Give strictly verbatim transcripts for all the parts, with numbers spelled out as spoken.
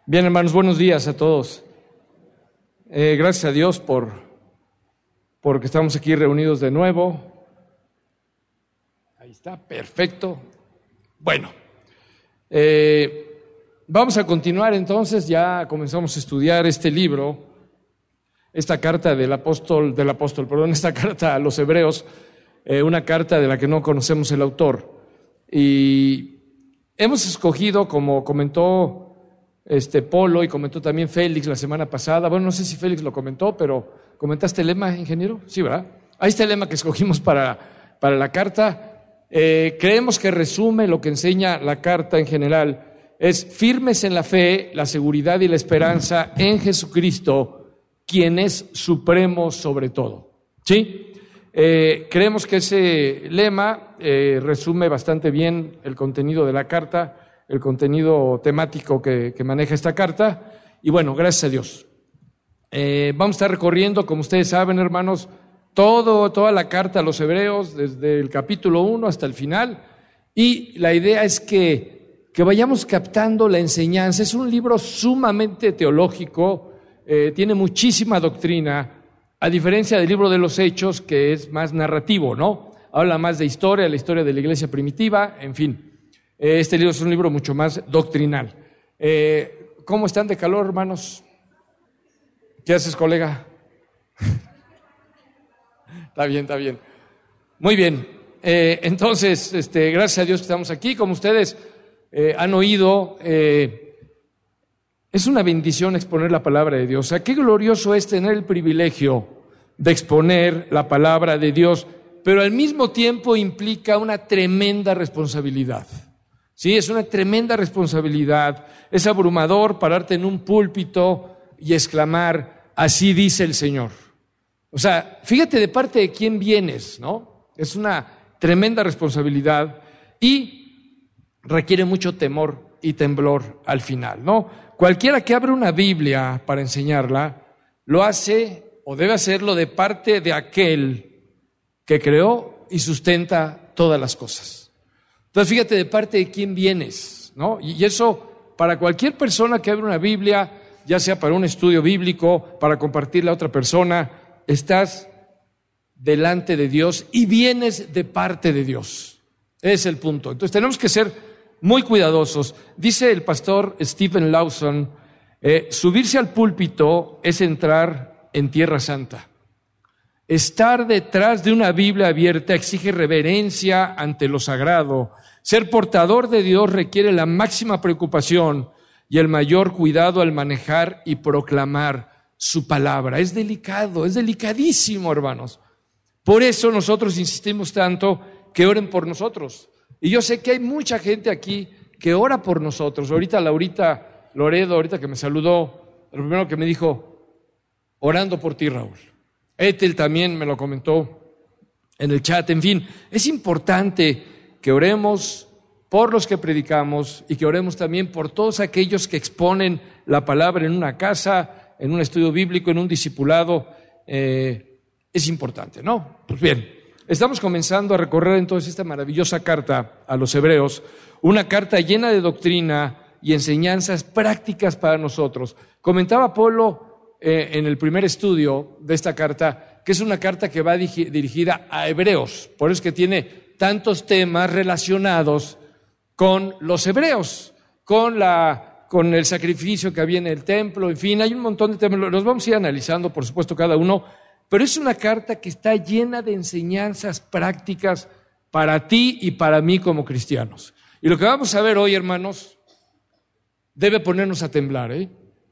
Bien, hermanos, buenos días a todos. Eh, gracias a Dios por porque estamos aquí reunidos de nuevo. Ahí está, perfecto. Bueno, eh, vamos a continuar entonces. Ya comenzamos a estudiar este libro, esta carta del apóstol, del apóstol, perdón, esta carta a los Hebreos, eh, una carta de la que no conocemos el autor. Y hemos escogido, como comentó Este Polo y comentó también Félix la semana pasada. Bueno, no sé si Félix lo comentó, pero ¿comentaste el lema, ingeniero? Sí, ¿verdad? Ahí está el lema que escogimos para, para la carta. Eh, creemos que resume lo que enseña la carta en general. Es firmes en la fe, la seguridad y la esperanza en Jesucristo, quien es supremo sobre todo. ¿Sí? Eh, creemos que ese lema eh, resume bastante bien el contenido de la carta, el contenido temático que, que maneja esta carta, y bueno, gracias a Dios. Eh, vamos a estar recorriendo, como ustedes saben, hermanos, todo, toda la carta a los Hebreos, desde el capítulo uno hasta el final, y la idea es que, que vayamos captando la enseñanza. Es un libro sumamente teológico, eh, tiene muchísima doctrina, a diferencia del libro de los Hechos, que es más narrativo, ¿no? Habla más de historia, la historia de la iglesia primitiva, en fin. Este libro es un libro mucho más doctrinal. Eh, ¿Cómo están de calor, hermanos? ¿Qué haces, colega? Está bien, está bien. Muy bien. Eh, entonces, este, gracias a Dios que estamos aquí. Como ustedes eh, han oído, eh, es una bendición exponer la palabra de Dios. O sea, qué glorioso es tener el privilegio de exponer la palabra de Dios, pero al mismo tiempo implica una tremenda responsabilidad. Sí, es una tremenda responsabilidad, es abrumador pararte en un púlpito y exclamar, así dice el Señor. O sea, fíjate de parte de quién vienes, ¿no? Es una tremenda responsabilidad y requiere mucho temor y temblor al final, ¿no? Cualquiera que abre una Biblia para enseñarla, lo hace o debe hacerlo de parte de aquel que creó y sustenta todas las cosas. Entonces, fíjate de parte de quién vienes, ¿no? Y eso, para cualquier persona que abre una Biblia, ya sea para un estudio bíblico, para compartirla a otra persona, estás delante de Dios y vienes de parte de Dios. Ese es el punto. Entonces, tenemos que ser muy cuidadosos. Dice el pastor Stephen Lawson, eh, subirse al púlpito es entrar en Tierra Santa. Estar detrás de una Biblia abierta exige reverencia ante lo sagrado. Ser portador de Dios requiere la máxima preocupación y el mayor cuidado al manejar y proclamar su palabra. Es delicado, es delicadísimo, hermanos. Por eso nosotros insistimos tanto que oren por nosotros. Y yo sé que hay mucha gente aquí que ora por nosotros. Ahorita Laurita Loredo, ahorita que me saludó, lo primero que me dijo, orando por ti, Raúl. Ethel también me lo comentó en el chat. En fin, es importante que oremos por los que predicamos y que oremos también por todos aquellos que exponen la palabra en una casa, en un estudio bíblico, en un discipulado. Eh, es importante, ¿no? Pues bien, estamos comenzando a recorrer entonces esta maravillosa carta a los Hebreos, una carta llena de doctrina y enseñanzas prácticas para nosotros. Comentaba Polo Eh, en el primer estudio de esta carta, que es una carta que va digi- dirigida a hebreos, por eso es que tiene tantos temas relacionados con los hebreos, con, la, con el sacrificio que había en el templo, en fin, hay un montón de temas, los vamos a ir analizando, por supuesto, cada uno, pero es una carta que está llena de enseñanzas prácticas para ti y para mí como cristianos. Y lo que vamos a ver hoy, hermanos, debe ponernos a temblar, ¿eh?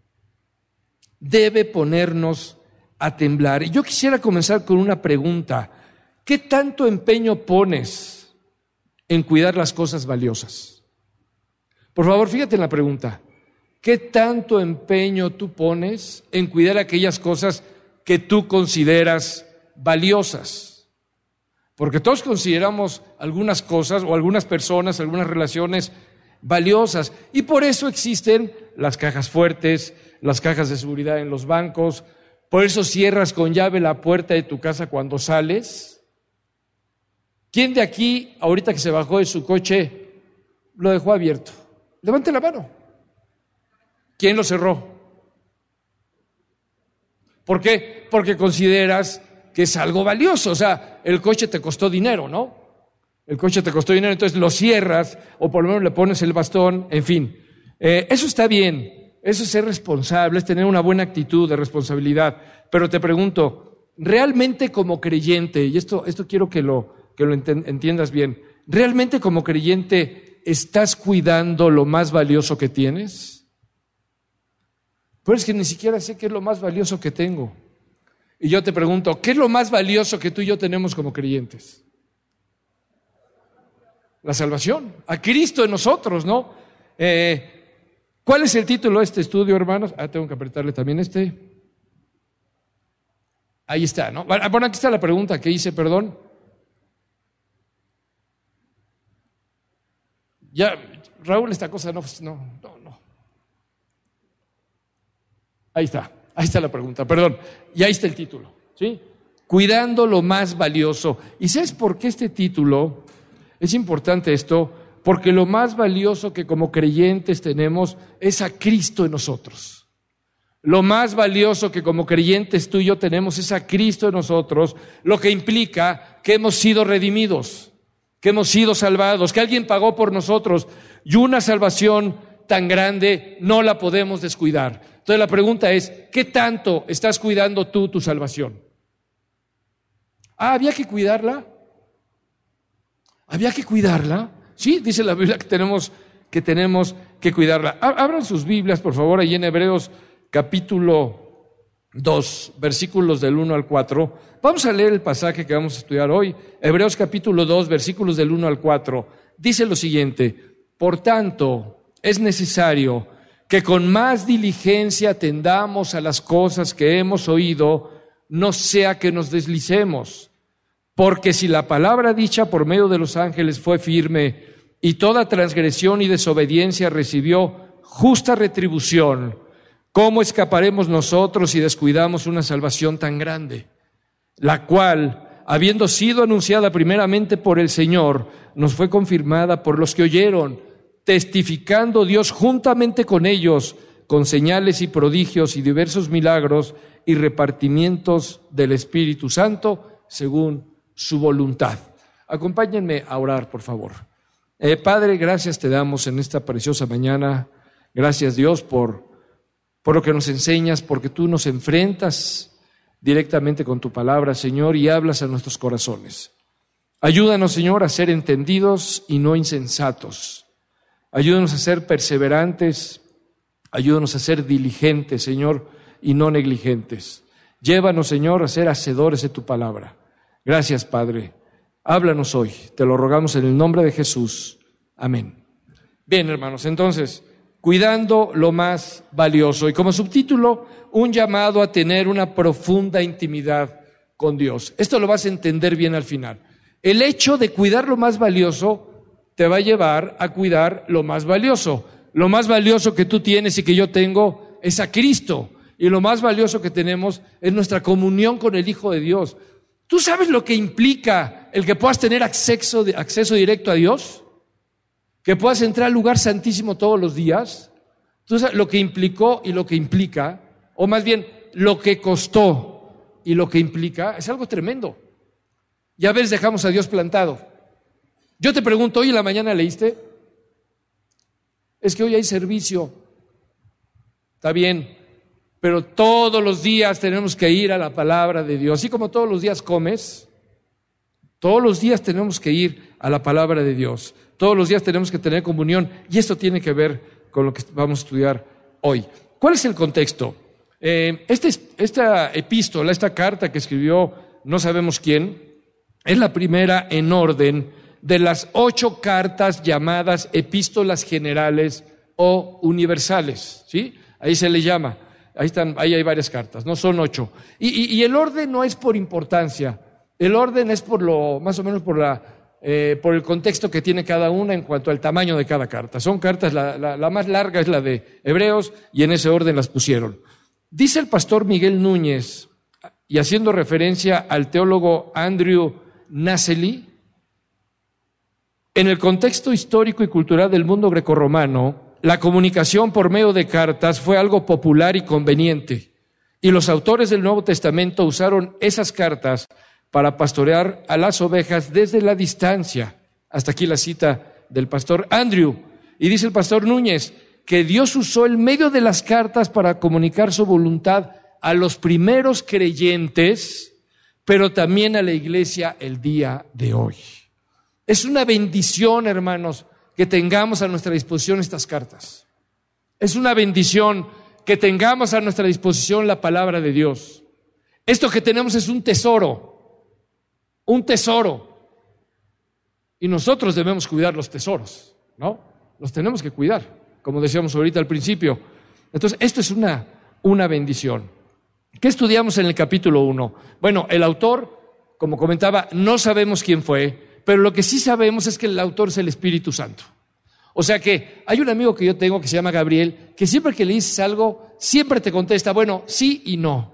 Debe ponernos a temblar. Y yo quisiera comenzar con una pregunta. ¿Qué tanto empeño pones en cuidar las cosas valiosas? Por favor, fíjate en la pregunta. ¿Qué tanto empeño tú pones en cuidar aquellas cosas que tú consideras valiosas? Porque todos consideramos algunas cosas o algunas personas, algunas relaciones valiosas. Y por eso existen las cajas fuertes, las cajas de seguridad en los bancos. Por eso cierras con llave la puerta de tu casa cuando sales. ¿Quién de aquí, ahorita que se bajó de su coche, lo dejó abierto? Levante la mano. ¿Quién lo cerró? ¿Por qué? Porque consideras que es algo valioso. O sea, el coche te costó dinero, ¿no? El coche te costó dinero, entonces lo cierras o por lo menos le pones el bastón, en fin. Eh, eso está bien, eso es ser responsable, es tener una buena actitud de responsabilidad. Pero te pregunto, ¿realmente como creyente, y esto, esto quiero que lo, que lo entiendas bien, ¿realmente como creyente estás cuidando lo más valioso que tienes? Pero es que ni siquiera sé qué es lo más valioso que tengo. Y yo te pregunto, ¿qué es lo más valioso que tú y yo tenemos como creyentes? La salvación, a Cristo en nosotros, ¿no? Eh, ¿Cuál es el título de este estudio, hermanos? Ah, tengo que apretarle también este. Ahí está, ¿no? Bueno, aquí está la pregunta que hice, perdón. Ya, Raúl, esta cosa no, no, no, no. Ahí está, ahí está la pregunta, perdón. Y ahí está el título, ¿sí? Cuidando lo más valioso. ¿Y sabes por qué este título es importante esto? Porque lo más valioso que como creyentes tenemos es a Cristo en nosotros. Lo más valioso que como creyentes tú y yo tenemos es a Cristo en nosotros, lo que implica que hemos sido redimidos, que hemos sido salvados, que alguien pagó por nosotros, y una salvación tan grande no la podemos descuidar. Entonces la pregunta es, ¿qué tanto estás cuidando tú tu salvación? Ah, ¿había que cuidarla? ¿Había que cuidarla? Sí, dice la Biblia que tenemos que, tenemos que cuidarla. Abran sus Biblias, por favor, ahí en Hebreos capítulo dos, versículos del uno al cuatro. Vamos a leer el pasaje que vamos a estudiar hoy. Hebreos capítulo dos, versículos del uno al cuatro. Dice lo siguiente: por tanto, es necesario que con más diligencia atendamos a las cosas que hemos oído, no sea que nos deslicemos. Porque si la palabra dicha por medio de los ángeles fue firme, y toda transgresión y desobediencia recibió justa retribución, ¿cómo escaparemos nosotros si descuidamos una salvación tan grande? La cual, habiendo sido anunciada primeramente por el Señor, nos fue confirmada por los que oyeron, testificando Dios juntamente con ellos, con señales y prodigios y diversos milagros y repartimientos del Espíritu Santo, según su voluntad. Acompáñenme a orar, por favor. Eh, Padre, gracias te damos en esta preciosa mañana. Gracias, Dios, por, por lo que nos enseñas, porque tú nos enfrentas directamente con tu palabra, Señor, y hablas a nuestros corazones. Ayúdanos, Señor, a ser entendidos y no insensatos. Ayúdanos a ser perseverantes, ayúdanos a ser diligentes, Señor, y no negligentes. Llévanos, Señor, a ser hacedores de tu palabra. Gracias, Padre. Háblanos hoy, te lo rogamos en el nombre de Jesús. Amén. Bien, hermanos, entonces, cuidando lo más valioso. Y como subtítulo, un llamado a tener una profunda intimidad con Dios. Esto lo vas a entender bien al final. El hecho de cuidar lo más valioso te va a llevar a cuidar lo más valioso. Lo más valioso que tú tienes y que yo tengo es a Cristo. Y lo más valioso que tenemos es nuestra comunión con el Hijo de Dios. ¿Tú sabes lo que implica el que puedas tener acceso, acceso directo a Dios? ¿Que puedas entrar al lugar santísimo todos los días? ¿Tú sabes lo que implicó y lo que implica? O más bien, lo que costó y lo que implica, es algo tremendo. Ya ves, dejamos a Dios plantado. Yo te pregunto, ¿hoy en la mañana leíste? Es que hoy hay servicio. Está bien, pero todos los días tenemos que ir a la palabra de Dios. Así como todos los días comes, todos los días tenemos que ir a la palabra de Dios. Todos los días tenemos que tener comunión. Y esto tiene que ver con lo que vamos a estudiar hoy. ¿Cuál es el contexto? Eh, este, esta epístola, esta carta que escribió no sabemos quién, es la primera en orden de las ocho cartas llamadas epístolas generales o universales, ¿sí? Ahí se le llama, ahí están, ahí hay varias cartas, no son ocho. Y, y, y el orden no es por importancia, el orden es por lo, más o menos por la, eh, por el contexto que tiene cada una en cuanto al tamaño de cada carta. Son cartas, la, la, la más larga es la de Hebreos y en ese orden las pusieron. Dice el pastor Miguel Núñez, y haciendo referencia al teólogo Andrew Naselli, en el contexto histórico y cultural del mundo grecorromano, la comunicación por medio de cartas fue algo popular y conveniente, y los autores del Nuevo Testamento usaron esas cartas para pastorear a las ovejas desde la distancia. Hasta aquí la cita del pastor Andrew. Y dice el pastor Núñez que Dios usó el medio de las cartas para comunicar su voluntad a los primeros creyentes, pero también a la iglesia el día de hoy. Es una bendición, hermanos, que tengamos a nuestra disposición estas cartas. Es una bendición que tengamos a nuestra disposición la palabra de Dios. Esto que tenemos es un tesoro, un tesoro. Y nosotros debemos cuidar los tesoros, ¿no? Los tenemos que cuidar, como decíamos ahorita al principio. Entonces, esto es una, una bendición. ¿Qué estudiamos en el capítulo uno? Bueno, el autor, como comentaba, no sabemos quién fue, pero lo que sí sabemos es que el autor es el Espíritu Santo. O sea que hay un amigo que yo tengo que se llama Gabriel, que siempre que le dices algo, siempre te contesta, bueno, sí y no.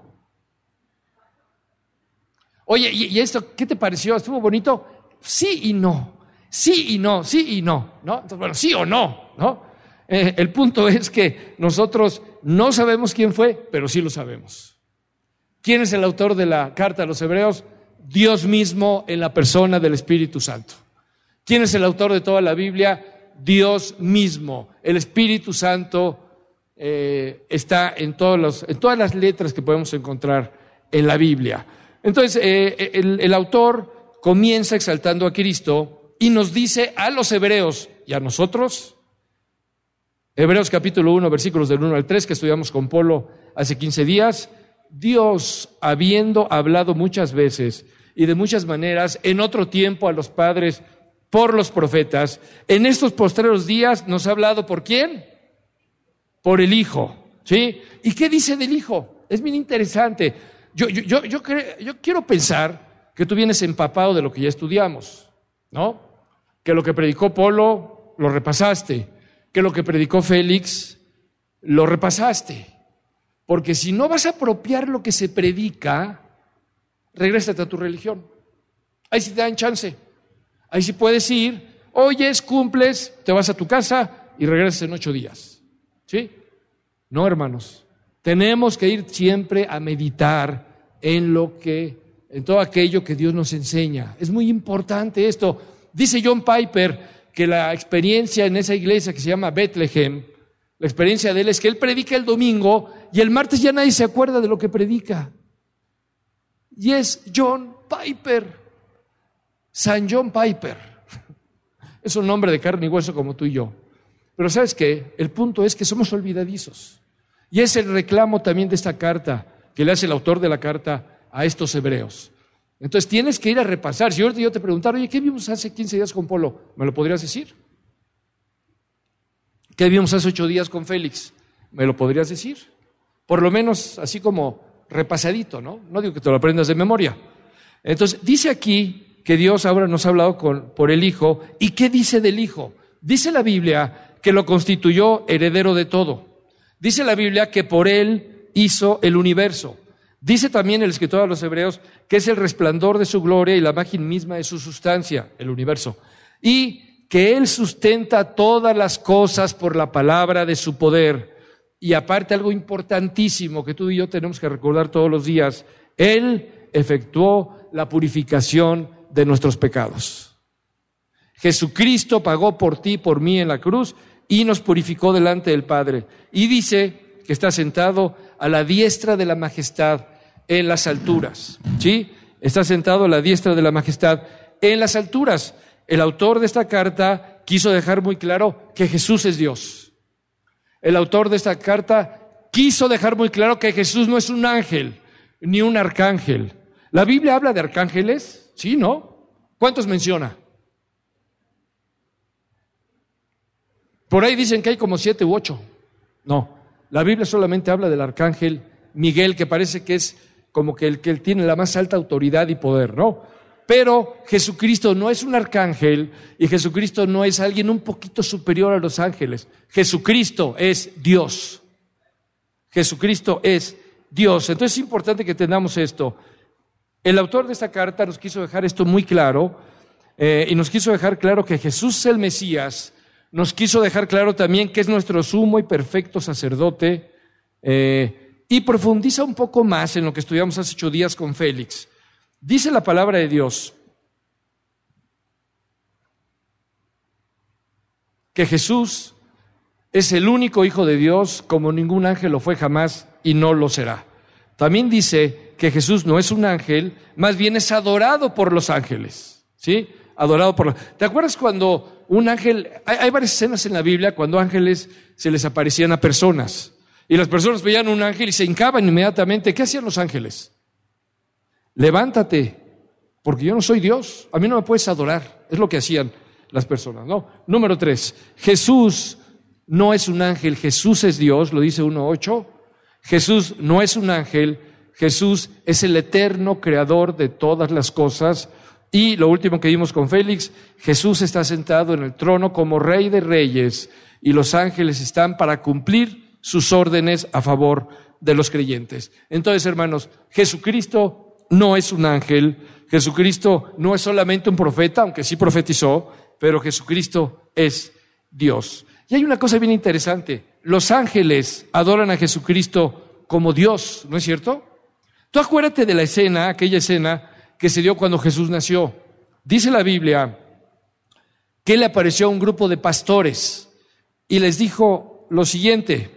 Oye, ¿y, y esto qué te pareció? ¿Estuvo bonito? Sí y no. Sí y no, sí y no, ¿no? Entonces, bueno, sí o no, ¿no? Eh, el punto es que nosotros no sabemos quién fue, pero sí lo sabemos. ¿Quién es el autor de la carta a los Hebreos? Dios mismo en la persona del Espíritu Santo. ¿Quién es el autor de toda la Biblia? Dios mismo. El Espíritu Santo eh, está en, todos los, en todas las letras que podemos encontrar en la Biblia. Entonces, eh, el, el autor comienza exaltando a Cristo y nos dice a los hebreos y a nosotros, Hebreos capítulo uno, versículos del uno al tres, que estudiamos con Polo hace quince días, Dios, habiendo hablado muchas veces y de muchas maneras en otro tiempo a los padres por los profetas, en estos postreros días nos ha hablado ¿por quién? Por el Hijo, ¿sí? ¿Y qué dice del Hijo? Es bien interesante. Yo, yo, yo, yo, cre- yo quiero pensar que tú vienes empapado de lo que ya estudiamos, ¿no? Que lo que predicó Polo lo repasaste, que lo que predicó Félix lo repasaste. Porque si no vas a apropiar lo que se predica, regrésate a tu religión. Ahí sí te dan chance. Ahí sí puedes ir, oyes, cumples, te vas a tu casa y regresas en ocho días. ¿Sí? No, hermanos. Tenemos que ir siempre a meditar en lo que, en todo aquello que Dios nos enseña. Es muy importante esto. Dice John Piper que la experiencia en esa iglesia que se llama Bethlehem, la experiencia de él es que él predica el domingo y el martes ya nadie se acuerda de lo que predica. Y es John Piper, San John Piper. Es un hombre de carne y hueso como tú y yo. Pero ¿sabes qué? El punto es que somos olvidadizos. Y es el reclamo también de esta carta que le hace el autor de la carta a estos hebreos. Entonces tienes que ir a repasar. Si ahorita yo te preguntara, oye, ¿qué vimos hace quince días con Polo? ¿Me lo podrías decir? ¿Qué vimos hace ocho días con Félix? ¿Me lo podrías decir? Por lo menos así como repasadito, ¿no? No digo que te lo aprendas de memoria. Entonces, dice aquí que Dios ahora nos ha hablado con, por el Hijo. ¿Y qué dice del Hijo? Dice la Biblia que lo constituyó heredero de todo. Dice la Biblia que por Él hizo el universo. Dice también el escritor a los Hebreos que es el resplandor de su gloria y la imagen misma de su sustancia, el universo. Y que Él sustenta todas las cosas por la palabra de su poder. Y aparte algo importantísimo que tú y yo tenemos que recordar todos los días, Él efectuó la purificación de nuestros pecados. Jesucristo pagó por ti y por mí en la cruz y nos purificó delante del Padre. Y dice que está sentado a la diestra de la majestad en las alturas. ¿Sí? Está sentado a la diestra de la majestad en las alturas. El autor de esta carta quiso dejar muy claro que Jesús es Dios. El autor de esta carta quiso dejar muy claro que Jesús no es un ángel ni un arcángel. ¿La Biblia habla de arcángeles? Sí, ¿no? ¿Cuántos menciona? Por ahí dicen que hay como siete u ocho. No, la Biblia solamente habla del arcángel Miguel, que parece que es como que el que él tiene la más alta autoridad y poder, ¿no? Pero Jesucristo no es un arcángel y Jesucristo no es alguien un poquito superior a los ángeles. Jesucristo es Dios. Jesucristo es Dios. Entonces es importante que entendamos esto. El autor de esta carta nos quiso dejar esto muy claro eh, y nos quiso dejar claro que Jesús es el Mesías, nos quiso dejar claro también que es nuestro sumo y perfecto sacerdote, eh, y profundiza un poco más en lo que estudiamos hace ocho días con Félix. Dice la palabra de Dios que Jesús es el único Hijo de Dios, como ningún ángel lo fue jamás y no lo será. También dice que Jesús no es un ángel, más bien es adorado por los ángeles, ¿sí? Adorado por los... ¿Te acuerdas cuando un ángel... Hay, hay varias escenas en la Biblia cuando ángeles se les aparecían a personas y las personas veían un ángel y se hincaban inmediatamente. ¿Qué hacían los ángeles? Levántate, porque yo no soy Dios, a mí no me puedes adorar. Es lo que hacían las personas, ¿no? Número tres, Jesús no es un ángel, Jesús es Dios, lo dice uno ocho. Jesús no es un ángel, Jesús es el eterno creador de todas las cosas. Y lo último que vimos con Félix, Jesús está sentado en el trono como Rey de Reyes y los ángeles están para cumplir sus órdenes a favor de los creyentes. Entonces, hermanos, Jesucristo no es un ángel, Jesucristo no es solamente un profeta, aunque sí profetizó, pero Jesucristo es Dios. Y hay una cosa bien interesante, los ángeles adoran a Jesucristo como Dios, ¿no es cierto? Tú acuérdate de la escena, aquella escena que se dio cuando Jesús nació. Dice la Biblia que le apareció a un grupo de pastores y les dijo lo siguiente: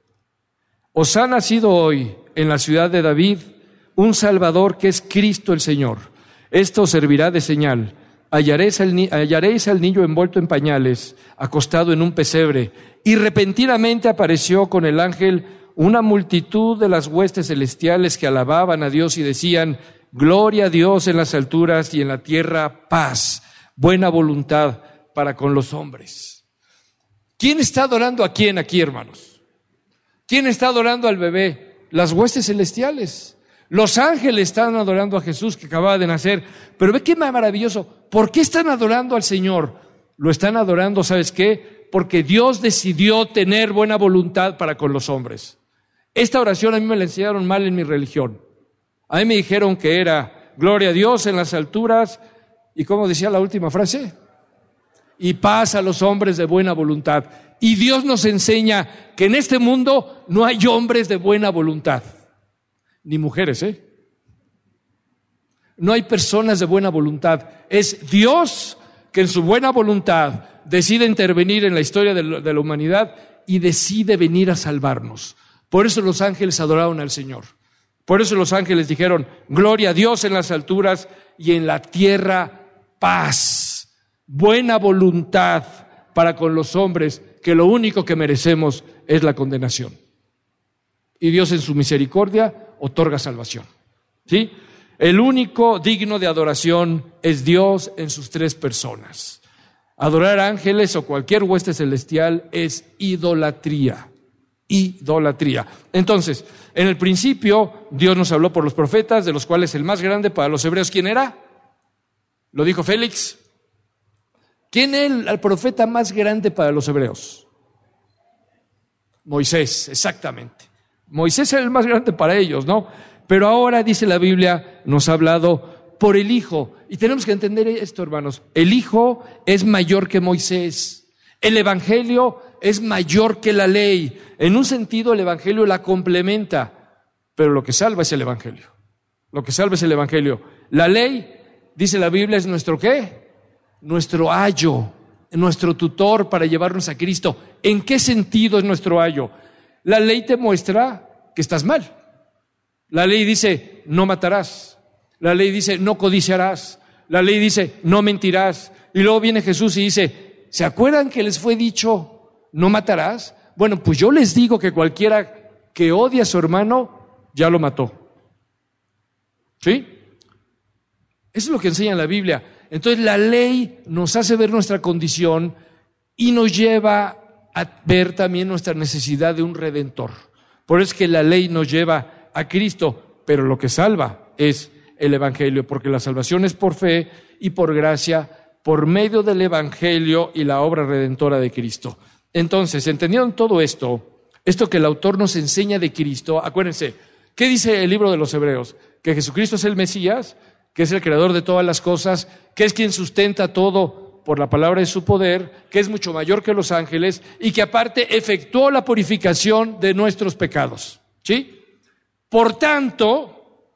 os ha nacido hoy en la ciudad de David un Salvador que es Cristo el Señor. Esto servirá de señal. Hallaréis al, ni- hallaréis al niño envuelto en pañales, acostado en un pesebre. Y repentinamente apareció con el ángel una multitud de las huestes celestiales que alababan a Dios y decían: gloria a Dios en las alturas y en la tierra paz, buena voluntad para con los hombres. ¿Quién está adorando a quién aquí, hermanos? ¿Quién está adorando al bebé? Las huestes celestiales. Los ángeles están adorando a Jesús que acababa de nacer. Pero ve qué maravilloso. ¿Por qué están adorando al Señor? Lo están adorando, ¿sabes qué? Porque Dios decidió tener buena voluntad para con los hombres. Esta oración a mí me la enseñaron mal en mi religión. A mí me dijeron que era gloria a Dios en las alturas, y ¿cómo decía la última frase? Y paz a los hombres de buena voluntad. Y Dios nos enseña que en este mundo no hay hombres de buena voluntad, ni mujeres, ¿eh? No hay personas de buena voluntad. Es Dios que en su buena voluntad decide intervenir en la historia de la humanidad y decide venir a salvarnos. Por eso los ángeles adoraron al Señor. Por eso los ángeles dijeron: gloria a Dios en las alturas y en la tierra paz, buena voluntad para con los hombres, que lo único que merecemos es la condenación. Y Dios en su misericordia otorga salvación, ¿sí? El único digno de adoración es Dios en sus tres personas. Adorar ángeles o cualquier hueste celestial es idolatría. Idolatría. Entonces, en el principio, Dios nos habló por los profetas, de los cuales el más grande para los hebreos, ¿quién era? Lo dijo Félix. ¿Quién es el profeta más grande para los hebreos? Moisés, exactamente. Moisés era el más grande para ellos, ¿no? Pero ahora, dice la Biblia, nos ha hablado por el Hijo. Y tenemos que entender esto, hermanos. El Hijo es mayor que Moisés. El Evangelio es mayor que la ley. En un sentido, el Evangelio la complementa, pero lo que salva es el Evangelio. Lo que salva es el Evangelio. La ley, dice la Biblia, es nuestro ¿qué? Nuestro ayo, nuestro tutor para llevarnos a Cristo. ¿En qué sentido es nuestro ayo? La ley te muestra que estás mal. La ley dice: no matarás. La ley dice: no codiciarás. La ley dice: no mentirás. Y luego viene Jesús y dice: ¿se acuerdan que les fue dicho no matarás? Bueno, pues yo les digo que cualquiera que odia a su hermano ya lo mató. ¿Sí? Eso es lo que enseña la Biblia. Entonces la ley nos hace ver nuestra condición y nos lleva a ver también nuestra necesidad de un redentor. Por eso es que la ley nos lleva a Cristo, pero lo que salva es el Evangelio, porque la salvación es por fe y por gracia, por medio del Evangelio y la obra redentora de Cristo. Entonces, ¿entendieron todo esto? Esto que el autor nos enseña de Cristo. Acuérdense, ¿qué dice el libro de los Hebreos? Que Jesucristo es el Mesías, que es el creador de todas las cosas, que es quien sustenta todo por la palabra de su poder, que es mucho mayor que los ángeles y que aparte efectuó la purificación de nuestros pecados. ¿Sí? Por tanto,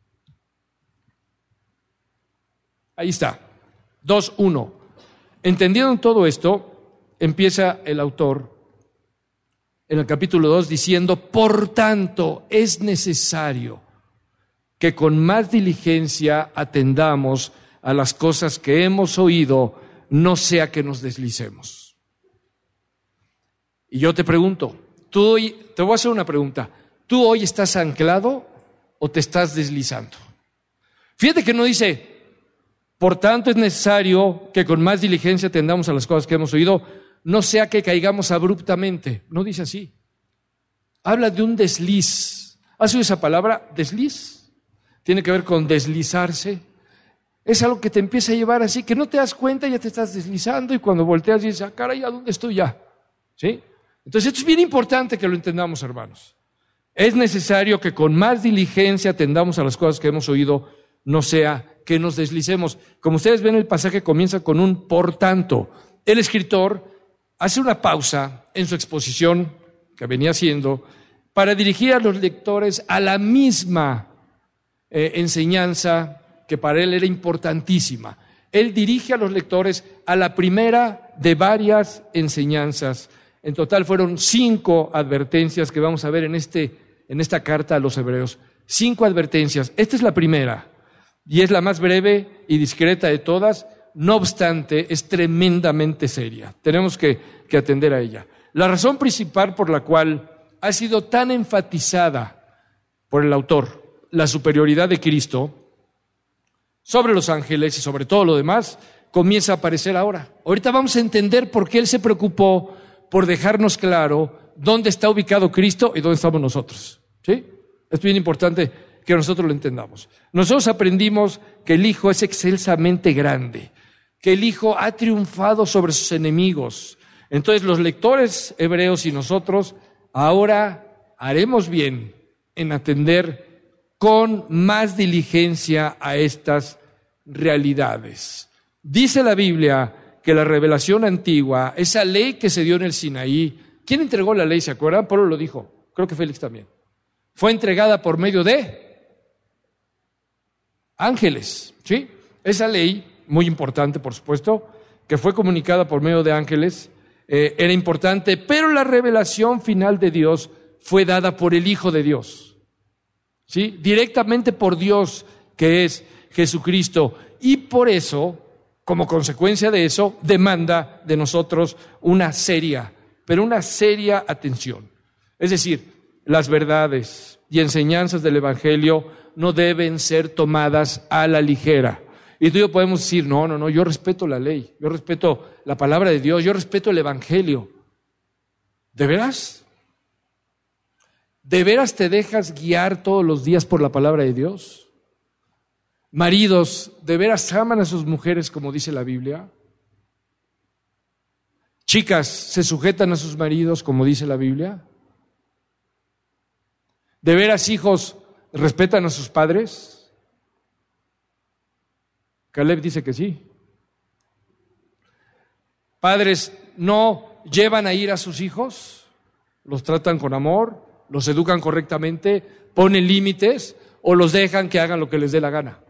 ahí está, dos uno. Entendiendo todo esto, empieza el autor en el capítulo dos diciendo, por tanto, es necesario que con más diligencia atendamos a las cosas que hemos oído, no sea que nos deslicemos. Y yo te pregunto, tú hoy, te voy a hacer una pregunta, ¿tú hoy estás anclado o te estás deslizando? Fíjate que no dice, por tanto es necesario que con más diligencia atendamos a las cosas que hemos oído, no sea que caigamos abruptamente. No dice así. Habla de un desliz. ¿Has oído esa palabra? Desliz. Tiene que ver con deslizarse. Es algo que te empieza a llevar así, que no te das cuenta, ya te estás deslizando y cuando volteas dices, ah, caray, ¿a dónde estoy ya? ¿Sí? Entonces esto es bien importante que lo entendamos, hermanos. Es necesario que con más diligencia atendamos a las cosas que hemos oído, no sea que nos deslicemos. Como ustedes ven, el pasaje comienza con un por tanto. El escritor hace una pausa en su exposición que venía haciendo para dirigir a los lectores a la misma eh, enseñanza que para él era importantísima. Él dirige a los lectores a la primera de varias enseñanzas. En total fueron cinco advertencias que vamos a ver en, este, en esta carta a los hebreos. Cinco advertencias. Esta es la primera y es la más breve y discreta de todas. No obstante, es tremendamente seria. Tenemos que, que atender a ella. La razón principal por la cual ha sido tan enfatizada por el autor la superioridad de Cristo sobre los ángeles y sobre todo lo demás, comienza a aparecer ahora. Ahorita vamos a entender por qué Él se preocupó por dejarnos claro dónde está ubicado Cristo y dónde estamos nosotros. ¿Sí? Es bien importante que nosotros lo entendamos. Nosotros aprendimos que el Hijo es excelsamente grande, que el Hijo ha triunfado sobre sus enemigos. Entonces los lectores hebreos y nosotros ahora haremos bien en atender con más diligencia a estas realidades. Dice la Biblia que la revelación antigua, esa ley que se dio en el Sinaí, ¿quién entregó la ley? ¿Se acuerdan? Pablo lo dijo, creo que Félix también. Fue entregada por medio de ángeles, ¿sí? Esa ley, muy importante por supuesto, que fue comunicada por medio de ángeles, eh, era importante, pero la revelación final de Dios fue dada por el Hijo de Dios, ¿sí? Directamente por Dios, que es Jesucristo, y por eso, como consecuencia de eso, demanda de nosotros una seria, pero una seria atención. Es decir, las verdades y enseñanzas del Evangelio no deben ser tomadas a la ligera. Y tú y yo podemos decir, no, no, no, yo respeto la ley, yo respeto la palabra de Dios, yo respeto el Evangelio. ¿De veras? ¿De veras te dejas guiar todos los días por la palabra de Dios? Maridos, ¿de veras aman a sus mujeres como dice la Biblia? Chicas, ¿se sujetan a sus maridos como dice la Biblia? ¿De veras hijos respetan a sus padres? Caleb dice que sí. Padres, ¿no llevan a ir a sus hijos? ¿Los tratan con amor? ¿Los educan correctamente? ¿Ponen límites? ¿O los dejan que hagan lo que les dé la gana?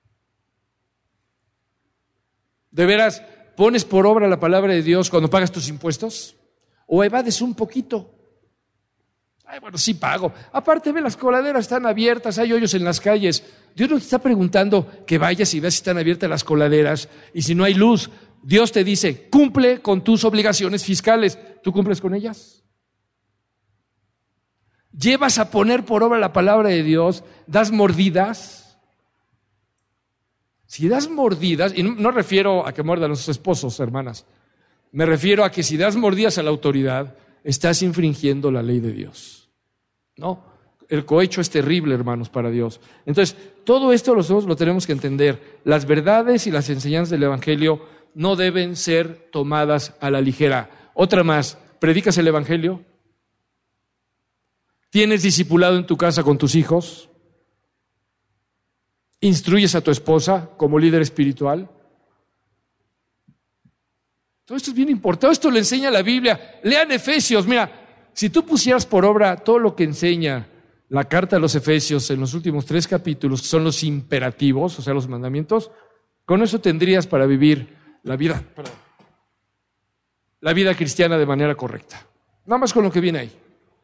¿De veras pones por obra la palabra de Dios cuando pagas tus impuestos? ¿O evades un poquito? Ay, bueno, sí pago. Aparte, ve, las coladeras están abiertas, hay hoyos en las calles. Dios no te está preguntando que vayas y veas si están abiertas las coladeras y si no hay luz. Dios te dice, cumple con tus obligaciones fiscales. ¿Tú cumples con ellas? ¿Llevas a poner por obra la palabra de Dios? ¿Das mordidas? Si das mordidas, y no, no refiero a que muerdan a sus esposos, hermanas, me refiero a que si das mordidas a la autoridad, estás infringiendo la ley de Dios. No, el cohecho es terrible, hermanos, para Dios. Entonces, todo esto nosotros lo tenemos que entender. Las verdades y las enseñanzas del Evangelio no deben ser tomadas a la ligera. Otra más, ¿predicas el Evangelio? ¿Tienes discipulado en tu casa con tus hijos? ¿Instruyes a tu esposa como líder espiritual? Todo esto es bien importante, todo esto lo enseña la Biblia. Lean Efesios, mira, si tú pusieras por obra todo lo que enseña la carta a los Efesios en los últimos tres capítulos, que son los imperativos, o sea, los mandamientos, con eso tendrías para vivir la vida, perdón, la vida cristiana de manera correcta. Nada más con lo que viene ahí.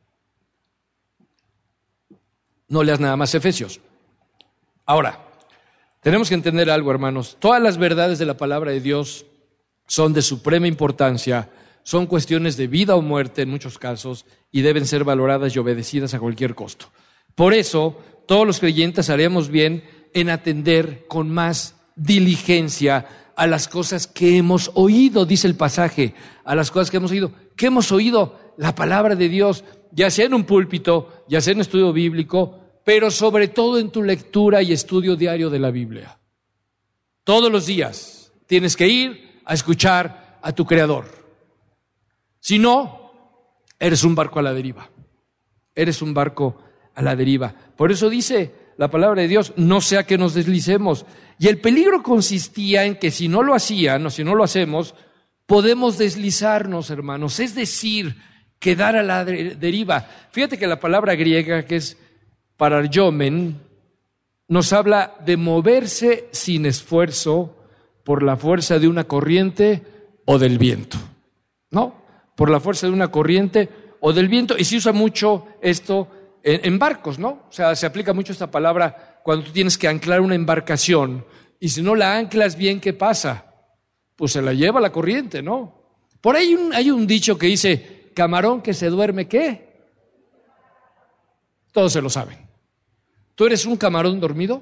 No leas nada más Efesios. Ahora, tenemos que entender algo, hermanos. Todas las verdades de la palabra de Dios son de suprema importancia, son cuestiones de vida o muerte en muchos casos y deben ser valoradas y obedecidas a cualquier costo. Por eso, todos los creyentes haremos bien en atender con más diligencia a las cosas que hemos oído, dice el pasaje, a las cosas que hemos oído. ¿Qué hemos oído? La palabra de Dios, ya sea en un púlpito, ya sea en estudio bíblico, pero sobre todo en tu lectura y estudio diario de la Biblia. Todos los días tienes que ir a escuchar a tu Creador. Si no, eres un barco a la deriva. Eres un barco a la deriva. Por eso dice la palabra de Dios, no sea que nos deslicemos. Y el peligro consistía en que si no lo hacían o si no lo hacemos, podemos deslizarnos, hermanos. Es decir, quedar a la deriva. Fíjate que la palabra griega, que es parariomen, nos habla de moverse sin esfuerzo por la fuerza de una corriente o del viento. ¿No? Por la fuerza de una corriente o del viento. Y se usa mucho esto en, en barcos, ¿no? O sea, se aplica mucho esta palabra cuando tú tienes que anclar una embarcación. Y si no la anclas bien, ¿qué pasa? Pues se la lleva la corriente, ¿no? Por ahí hay un, hay un dicho que dice, camarón que se duerme, ¿qué? Todos se lo saben. ¿Tú eres un camarón dormido?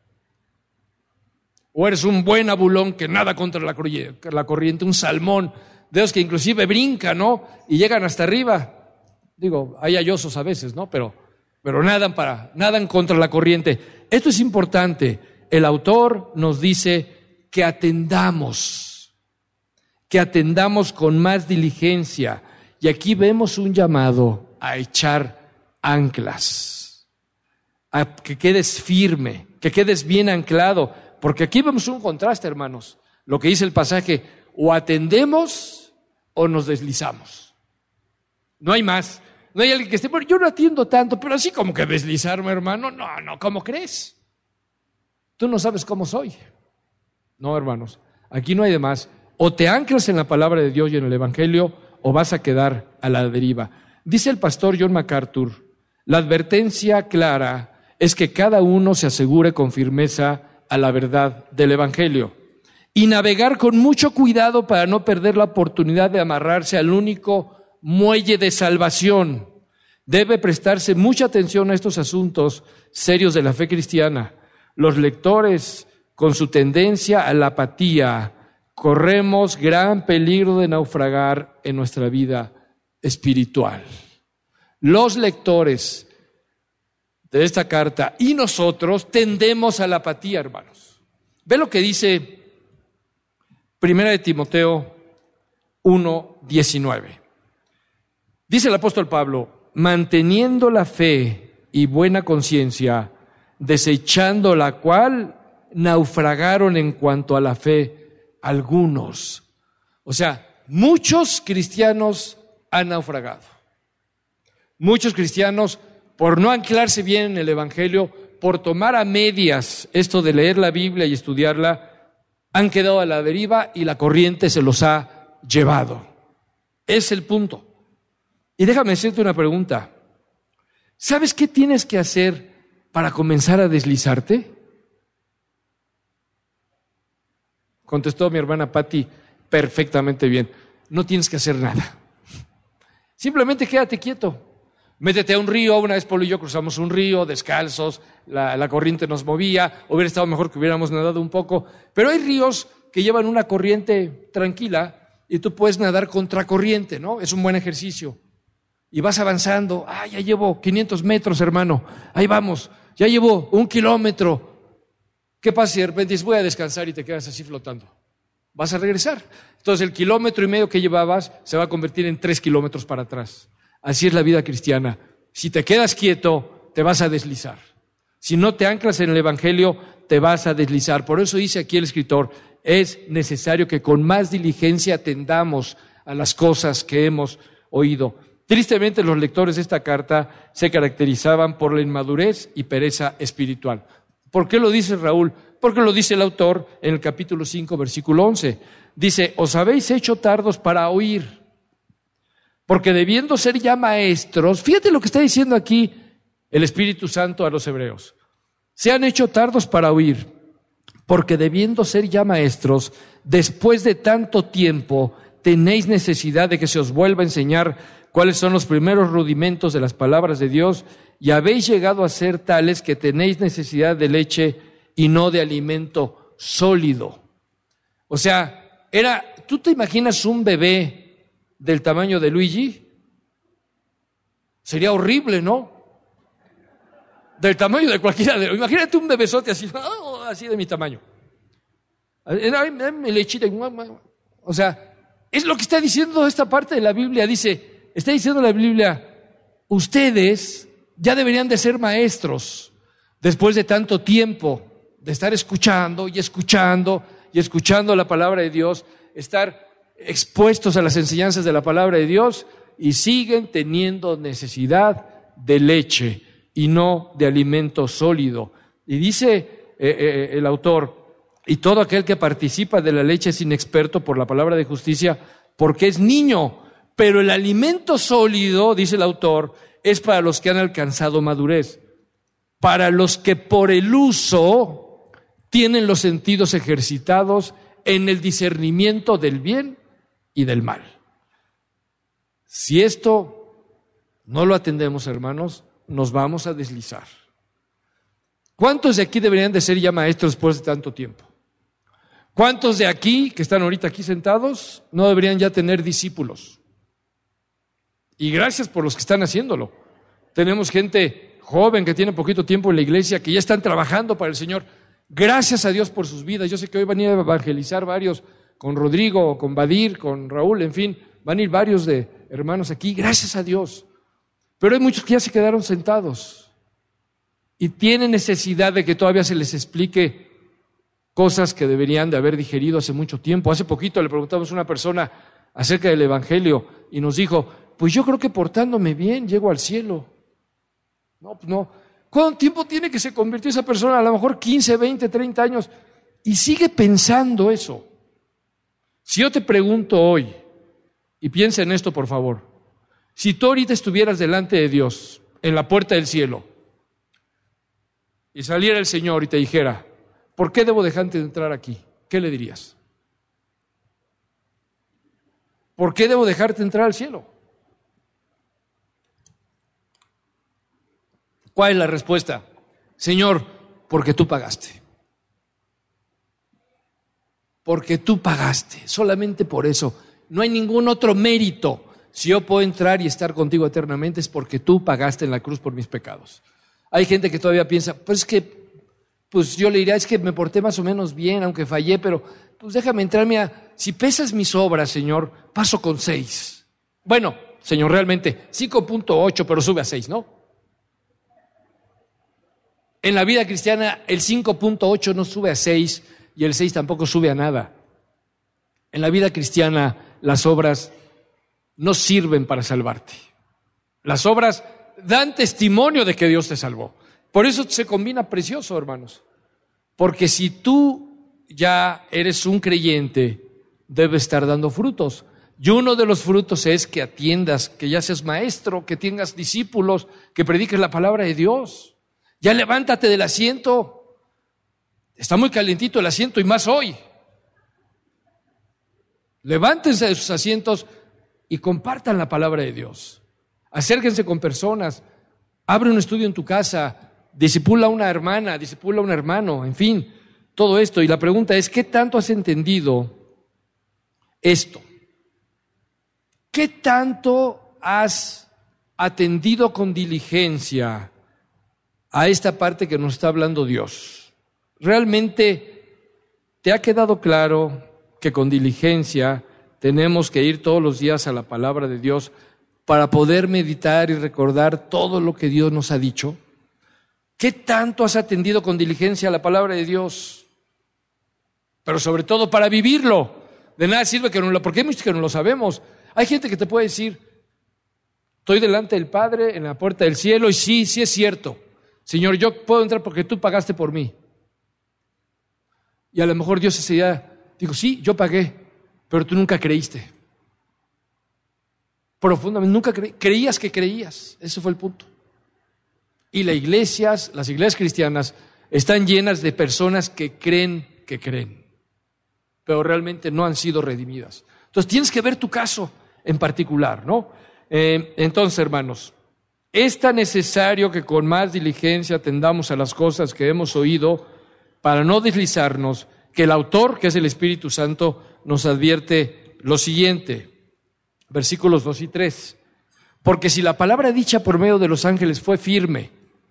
¿O eres un buen abulón que nada contra la corriente, un salmón, de los que inclusive brincan, ¿no? Y llegan hasta arriba? Digo, hay ayosos a veces, ¿no? Pero, pero nadan, para, nadan contra la corriente. Esto es importante. El autor nos dice que atendamos, que atendamos con más diligencia. Y aquí vemos un llamado a echar anclas, a que quedes firme, que quedes bien anclado, porque aquí vemos un contraste, hermanos. Lo que dice el pasaje, o atendemos o nos deslizamos. No hay más. No hay alguien que esté, bueno, yo no atiendo tanto, pero así como que deslizarme, hermano, no, no, ¿cómo crees? Tú no sabes cómo soy. No, hermanos, aquí no hay de más. O te anclas en la palabra de Dios y en el Evangelio, o vas a quedar a la deriva. Dice el pastor John MacArthur, la advertencia clara es que cada uno se asegure con firmeza a la verdad del Evangelio y navegar con mucho cuidado para no perder la oportunidad de amarrarse al único muelle de salvación. Debe prestarse mucha atención a estos asuntos serios de la fe cristiana. Los lectores, con su tendencia a la apatía, corremos gran peligro de naufragar en nuestra vida espiritual. Los lectores de esta carta y nosotros tendemos a la apatía, hermanos. Ve lo que dice Primera de Timoteo uno diecinueve. Dice el apóstol Pablo, manteniendo la fe y buena conciencia, desechando la cual naufragaron en cuanto a la fe algunos. O sea, muchos cristianos han naufragado. Muchos cristianos, por no anclarse bien en el Evangelio, por tomar a medias esto de leer la Biblia y estudiarla, han quedado a la deriva y la corriente se los ha llevado. Es el punto. Y déjame hacerte una pregunta. ¿Sabes qué tienes que hacer para comenzar a deslizarte? Contestó mi hermana Patti perfectamente bien. No tienes que hacer nada. Simplemente quédate quieto. Métete a un río. Una vez Pablo y yo cruzamos un río descalzos, la, la corriente nos movía, hubiera estado mejor que hubiéramos nadado un poco, pero hay ríos que llevan una corriente tranquila y tú puedes nadar contracorriente, ¿no? Es un buen ejercicio. Y vas avanzando, ah, ya llevo quinientos metros, hermano, ahí vamos, ya llevo un kilómetro. ¿Qué pasa si de repente dices, voy a descansar y te quedas así flotando? Vas a regresar. Entonces el kilómetro y medio que llevabas se va a convertir en tres kilómetros para atrás. Así es la vida cristiana. Si te quedas quieto, te vas a deslizar. Si no te anclas en el Evangelio, te vas a deslizar. Por eso dice aquí el escritor, es necesario que con más diligencia atendamos a las cosas que hemos oído. Tristemente, los lectores de esta carta se caracterizaban por la inmadurez y pereza espiritual. ¿Por qué lo dice Raúl? Porque lo dice el autor en el capítulo cinco, versículo once. Dice, os habéis hecho tardos para oír, porque debiendo ser ya maestros, fíjate lo que está diciendo aquí el Espíritu Santo a los hebreos. Se han hecho tardos para oír, porque debiendo ser ya maestros, después de tanto tiempo, tenéis necesidad de que se os vuelva a enseñar cuáles son los primeros rudimentos de las palabras de Dios, y habéis llegado a ser tales que tenéis necesidad de leche y no de alimento sólido. O sea, era, ¿tú te imaginas un bebé del tamaño de Luigi? Sería horrible, ¿no? Del tamaño de cualquiera de... Imagínate un bebesote así, oh, así de mi tamaño. Dame lechita. O sea, es lo que está diciendo esta parte de la Biblia. Dice, está diciendo la Biblia, ustedes ya deberían de ser maestros después de tanto tiempo de estar escuchando y escuchando y escuchando la palabra de Dios, estar expuestos a las enseñanzas de la palabra de Dios, y siguen teniendo necesidad de leche y no de alimento sólido. Y dice eh, eh, el autor, y todo aquel que participa de la leche es inexperto por la palabra de justicia, porque es niño, pero el alimento sólido, dice el autor, es para los que han alcanzado madurez, para los que por el uso tienen los sentidos ejercitados en el discernimiento del bien y del mal. Si esto no lo atendemos, hermanos, nos vamos a deslizar. ¿Cuántos de aquí deberían de ser ya maestros después de tanto tiempo? ¿Cuántos de aquí, que están ahorita aquí sentados, no deberían ya tener discípulos? Y gracias por los que están haciéndolo. Tenemos gente joven que tiene poquito tiempo en la iglesia, que ya están trabajando para el Señor. Gracias a Dios por sus vidas. Yo sé que hoy van a ir a evangelizar varios, con Rodrigo, con Badir, con Raúl, en fin, van a ir varios de hermanos aquí. Gracias a Dios. Pero hay muchos que ya se quedaron sentados y tienen necesidad de que todavía se les explique cosas que deberían de haber digerido hace mucho tiempo. Hace poquito le preguntamos a una persona acerca del Evangelio y nos dijo, pues yo creo que portándome bien llego al cielo. No, pues no. ¿Cuánto tiempo tiene que se convirtió esa persona? A lo mejor quince, veinte, treinta años, y sigue pensando eso. Si yo te pregunto hoy, y piensa en esto por favor, si tú ahorita estuvieras delante de Dios, en la puerta del cielo, y saliera el Señor y te dijera, ¿por qué debo dejarte de entrar aquí? ¿Qué le dirías? ¿Por qué debo dejarte entrar al cielo? ¿Cuál es la respuesta? Señor, porque tú pagaste. Porque tú pagaste, solamente por eso. No hay ningún otro mérito. Si yo puedo entrar y estar contigo eternamente es porque tú pagaste en la cruz por mis pecados. Hay gente que todavía piensa, pues es que, pues yo le diría, es que me porté más o menos bien, aunque fallé, pero pues déjame entrarme a, si pesas mis obras, Señor, paso con seis. Bueno, Señor, realmente cinco punto ocho, pero sube a seis, ¿no? En la vida cristiana el cinco punto ocho no sube a seis y el seis tampoco sube a nada. En la vida cristiana las obras no sirven para salvarte. Las obras dan testimonio de que Dios te salvó. Por eso se combina precioso, hermanos. Porque si tú ya eres un creyente, debes estar dando frutos. Y uno de los frutos es que atiendas, que ya seas maestro, que tengas discípulos, que prediques la palabra de Dios. Ya levántate del asiento. Está muy calentito el asiento y más hoy. Levántense de sus asientos y compartan la palabra de Dios. Acérquense con personas. Abre un estudio en tu casa. Discipula a una hermana, discipula a un hermano, en fin, todo esto. Y la pregunta es, ¿qué tanto has entendido esto? ¿Qué tanto has atendido con diligencia a esta parte que nos está hablando Dios? ¿Realmente te ha quedado claro que con diligencia tenemos que ir todos los días a la palabra de Dios para poder meditar y recordar todo lo que Dios nos ha dicho? ¿Qué tanto has atendido con diligencia a la palabra de Dios? pero sobre todo para vivirlo. De nada sirve que no lo, porque hay muchos que no lo sabemos. Hay gente que te puede decir, estoy delante del Padre en la puerta del cielo y sí, sí es cierto. Señor, yo puedo entrar porque tú pagaste por mí. Y a lo mejor Dios ese día dijo, sí, yo pagué, pero tú nunca creíste. Profundamente, nunca cre- creías que creías. Ese fue el punto. Y las iglesias, las iglesias cristianas están llenas de personas que creen que creen, pero realmente no han sido redimidas. Entonces tienes que ver tu caso en particular, ¿no? Eh, entonces, hermanos, es tan necesario que con más diligencia atendamos a las cosas que hemos oído para no deslizarnos, que el autor, que es el Espíritu Santo, nos advierte lo siguiente, versículos dos y tres. Porque si la palabra dicha por medio de los ángeles fue firme,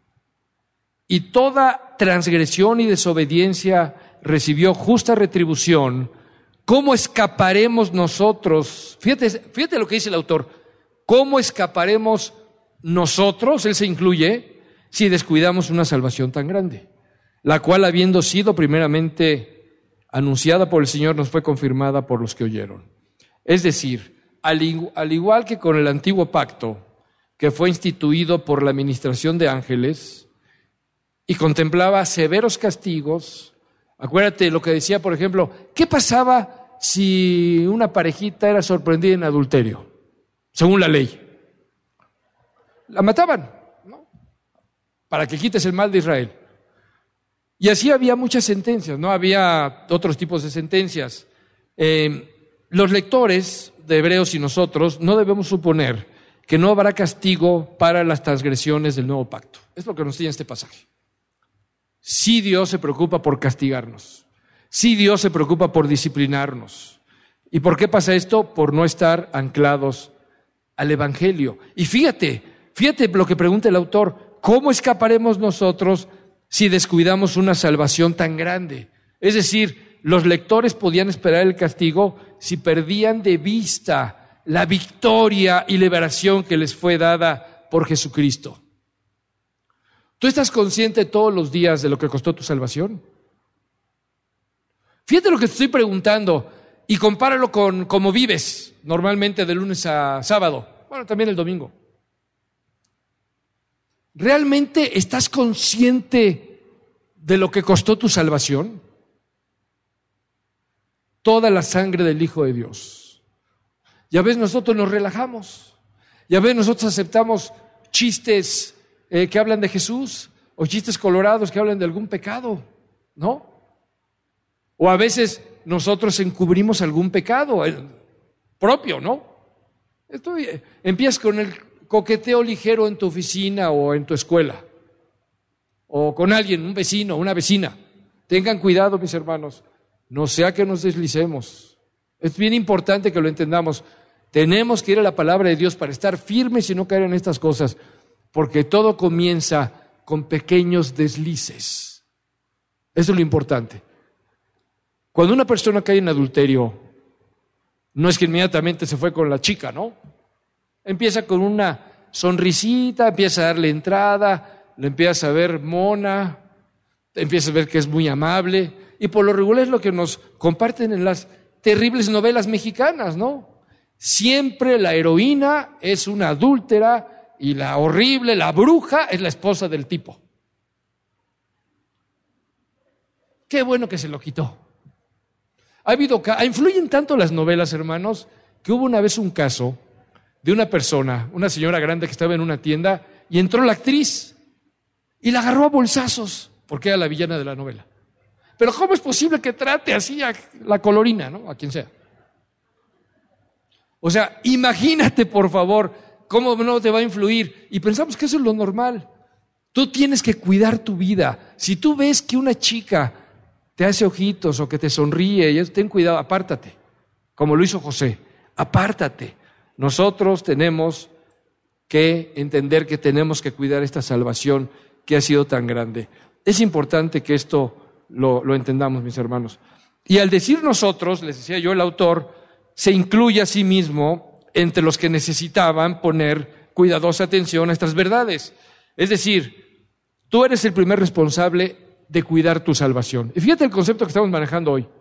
y toda transgresión y desobediencia recibió justa retribución, ¿cómo escaparemos nosotros? Fíjate, fíjate lo que dice el autor. ¿Cómo escaparemos nosotros, él se incluye, si descuidamos una salvación tan grande? La cual, habiendo sido primeramente anunciada por el Señor, nos fue confirmada por los que oyeron. Es decir, al, al igual que con el antiguo pacto, que fue instituido por la administración de ángeles, y contemplaba severos castigos. Acuérdate lo que decía, por ejemplo, ¿qué pasaba si una parejita era sorprendida en adulterio? Según la ley. La mataban, ¿no? Para que quites el mal de Israel. Y así había muchas sentencias, ¿no? Había otros tipos de sentencias. Eh, los lectores de Hebreos y nosotros no debemos suponer que no habrá castigo para las transgresiones del nuevo pacto. Es lo que nos enseña este pasaje. Sí, Dios se preocupa por castigarnos. Sí, Dios se preocupa por disciplinarnos. ¿Y por qué pasa esto? Por no estar anclados al Evangelio. Y fíjate, fíjate lo que pregunta el autor, ¿cómo escaparemos nosotros si descuidamos una salvación tan grande? Es decir, los lectores podían esperar el castigo si perdían de vista la victoria y liberación que les fue dada por Jesucristo. ¿Tú estás consciente todos los días de lo que costó tu salvación? Fíjate lo que te estoy preguntando y compáralo con cómo vives normalmente de lunes a sábado, bueno, también el domingo. ¿Realmente estás consciente de lo que costó tu salvación? Toda la sangre del Hijo de Dios. Ya ves, nosotros nos relajamos. Ya ves, nosotros aceptamos chistes Eh, que hablan de Jesús, o chistes colorados que hablan de algún pecado, ¿no? O a veces nosotros encubrimos algún pecado el propio, ¿no? Esto, eh, empiezas con el coqueteo ligero en tu oficina o en tu escuela, o con alguien, un vecino, una vecina. Tengan cuidado, mis hermanos, no sea que nos deslicemos. Es bien importante que lo entendamos. Tenemos que ir a la palabra de Dios para estar firmes y no caer en estas cosas. Porque todo comienza con pequeños deslices. Eso es lo importante. Cuando una persona cae en adulterio, no es que inmediatamente se fue con la chica, ¿no? Empieza con una sonrisita, empieza a darle entrada, le empieza a ver mona, empieza a ver que es muy amable, y por lo regular es lo que nos comparten en las terribles novelas mexicanas, ¿no? Siempre la heroína es una adúltera, y la horrible, la bruja, es la esposa del tipo. Qué bueno que se lo quitó. Ha habido, influyen tanto las novelas, hermanos, que hubo una vez un caso de una persona, una señora grande que estaba en una tienda y entró la actriz y la agarró a bolsazos porque era la villana de la novela. Pero ¿cómo es posible que trate así a la colorina, ¿no? A quien sea. O sea, imagínate, por favor, ¿cómo no te va a influir? Y pensamos que eso es lo normal. Tú tienes que cuidar tu vida. Si tú ves que una chica te hace ojitos o que te sonríe, ten cuidado, apártate. Como lo hizo José, apártate. Nosotros tenemos que entender que tenemos que cuidar esta salvación que ha sido tan grande. Es importante que esto lo, lo entendamos, mis hermanos. Y al decir nosotros, les decía yo, el autor se incluye a sí mismo entre los que necesitaban poner cuidadosa atención a estas verdades. Es decir, tú eres el primer responsable de cuidar tu salvación. Y fíjate el concepto que estamos manejando hoy.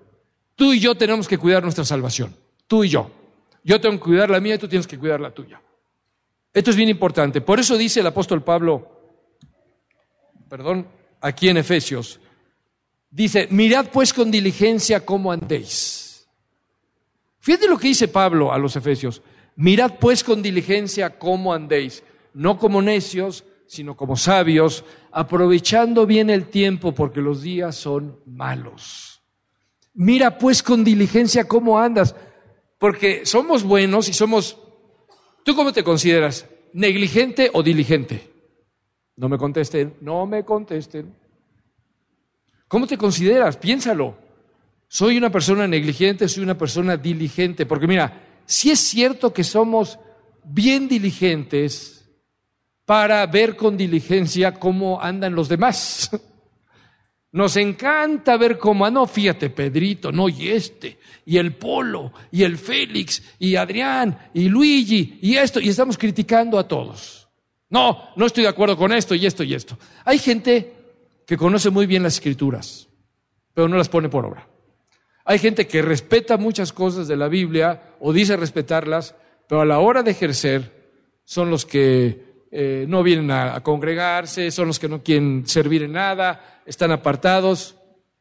Tú y yo tenemos que cuidar nuestra salvación. Tú y yo. Yo tengo que cuidar la mía y tú tienes que cuidar la tuya. Esto es bien importante. Por eso dice el apóstol Pablo, perdón, aquí en Efesios, dice, mirad pues con diligencia cómo andéis. Fíjate lo que dice Pablo a los Efesios. Mirad pues con diligencia cómo andéis, no como necios, sino como sabios, aprovechando bien el tiempo, porque los días son malos. Mira pues con diligencia cómo andas, porque somos buenos y somos... ¿Tú cómo te consideras? ¿Negligente o diligente? No me contesten, no me contesten. ¿Cómo te consideras? Piénsalo. ¿Soy una persona negligente? ¿Soy una persona diligente? Porque mira, sí es cierto que somos bien diligentes para ver con diligencia cómo andan los demás. Nos encanta ver cómo, ah, no, fíjate, Pedrito, no, y este, y el Polo, y el Félix, y Adrián, y Luigi, y esto, y estamos criticando a todos. No, no estoy de acuerdo con esto, y esto, y esto. Hay gente que conoce muy bien las Escrituras, pero no las pone por obra. Hay gente que respeta muchas cosas de la Biblia, o dice respetarlas, pero a la hora de ejercer son los que eh, no vienen a, a congregarse, son los que no quieren servir en nada, están apartados.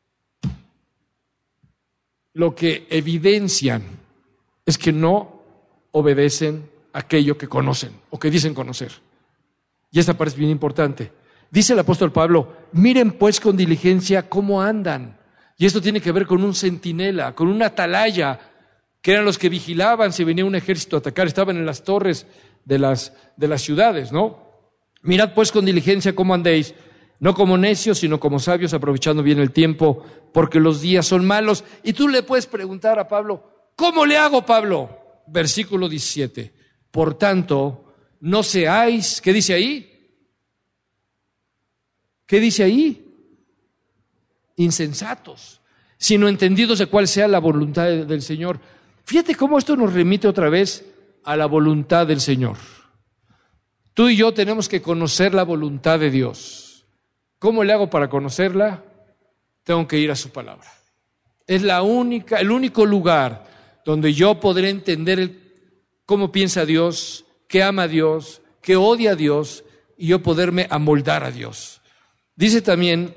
Lo que evidencian es que no obedecen aquello que conocen o que dicen conocer. Y esta parte es bien importante. Dice el apóstol Pablo, miren pues con diligencia cómo andan. Y esto tiene que ver con un centinela, con una atalaya, que eran los que vigilaban si venía un ejército a atacar, estaban en las torres de las, de las ciudades, ¿no? Mirad pues con diligencia cómo andéis, no como necios, sino como sabios, aprovechando bien el tiempo, porque los días son malos. Y tú le puedes preguntar a Pablo, ¿cómo le hago, Pablo? Versículo diecisiete. Por tanto, no seáis, ¿qué dice ahí? ¿Qué dice ahí? Insensatos, sino entendidos de cuál sea la voluntad del Señor. Fíjate cómo esto nos remite otra vez a la voluntad del Señor. Tú y yo tenemos que conocer la voluntad de Dios. ¿Cómo le hago para conocerla? Tengo que ir a su palabra. Es la única, el único lugar donde yo podré entender el, cómo piensa Dios, qué ama a Dios, qué odia a Dios, y yo poderme amoldar a Dios. Dice también,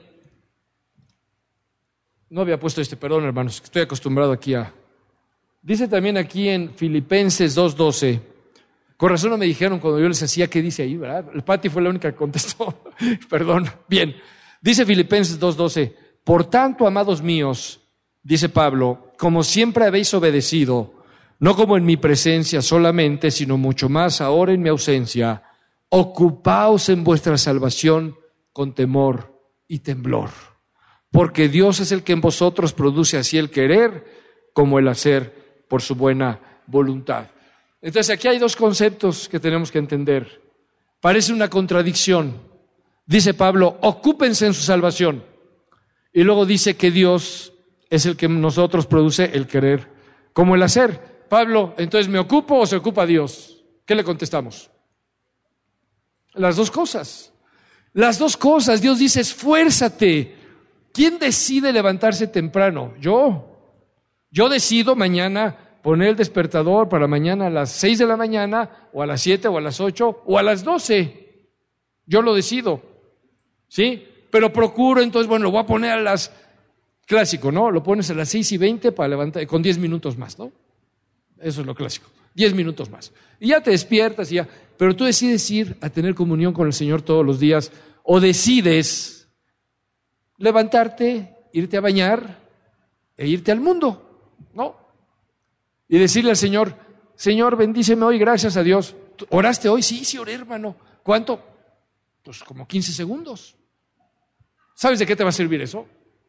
no había puesto este, perdón hermanos, estoy acostumbrado aquí a... Dice también aquí en Filipenses dos doce, con razón no me dijeron cuando yo les hacía qué dice ahí, ¿verdad? El Pati fue la única que contestó, perdón, bien. Dice Filipenses dos doce, por tanto, amados míos, dice Pablo, como siempre habéis obedecido, no como en mi presencia solamente, sino mucho más ahora en mi ausencia, ocupaos en vuestra salvación con temor y temblor. Porque Dios es el que en vosotros produce así el querer como el hacer por su buena voluntad. Entonces aquí hay dos conceptos que tenemos que entender. Parece una contradicción. Dice Pablo, ocúpense en su salvación. Y luego dice que Dios es el que en nosotros produce el querer como el hacer. Pablo, entonces, ¿me ocupo o se ocupa Dios? ¿Qué le contestamos? Las dos cosas. Las dos cosas. Dios dice, esfuérzate. ¿Quién decide levantarse temprano? Yo. Yo decido mañana poner el despertador para mañana a las seis de la mañana, o a las siete, o a las ocho, o a las doce. Yo lo decido, ¿sí? Pero procuro, entonces, bueno, lo voy a poner a las... Clásico, ¿no? Lo pones a las seis y veinte para levantar, con diez minutos más, ¿no? Eso es lo clásico. Diez minutos más. Y ya te despiertas y ya. Pero tú decides ir a tener comunión con el Señor todos los días, o decides levantarte, irte a bañar e irte al mundo, ¿no? Y decirle al Señor, Señor, bendíceme hoy, gracias a Dios. ¿Oraste hoy? Sí, sí oré, hermano. ¿Cuánto? Pues como quince segundos. ¿Sabes de qué te va a servir eso?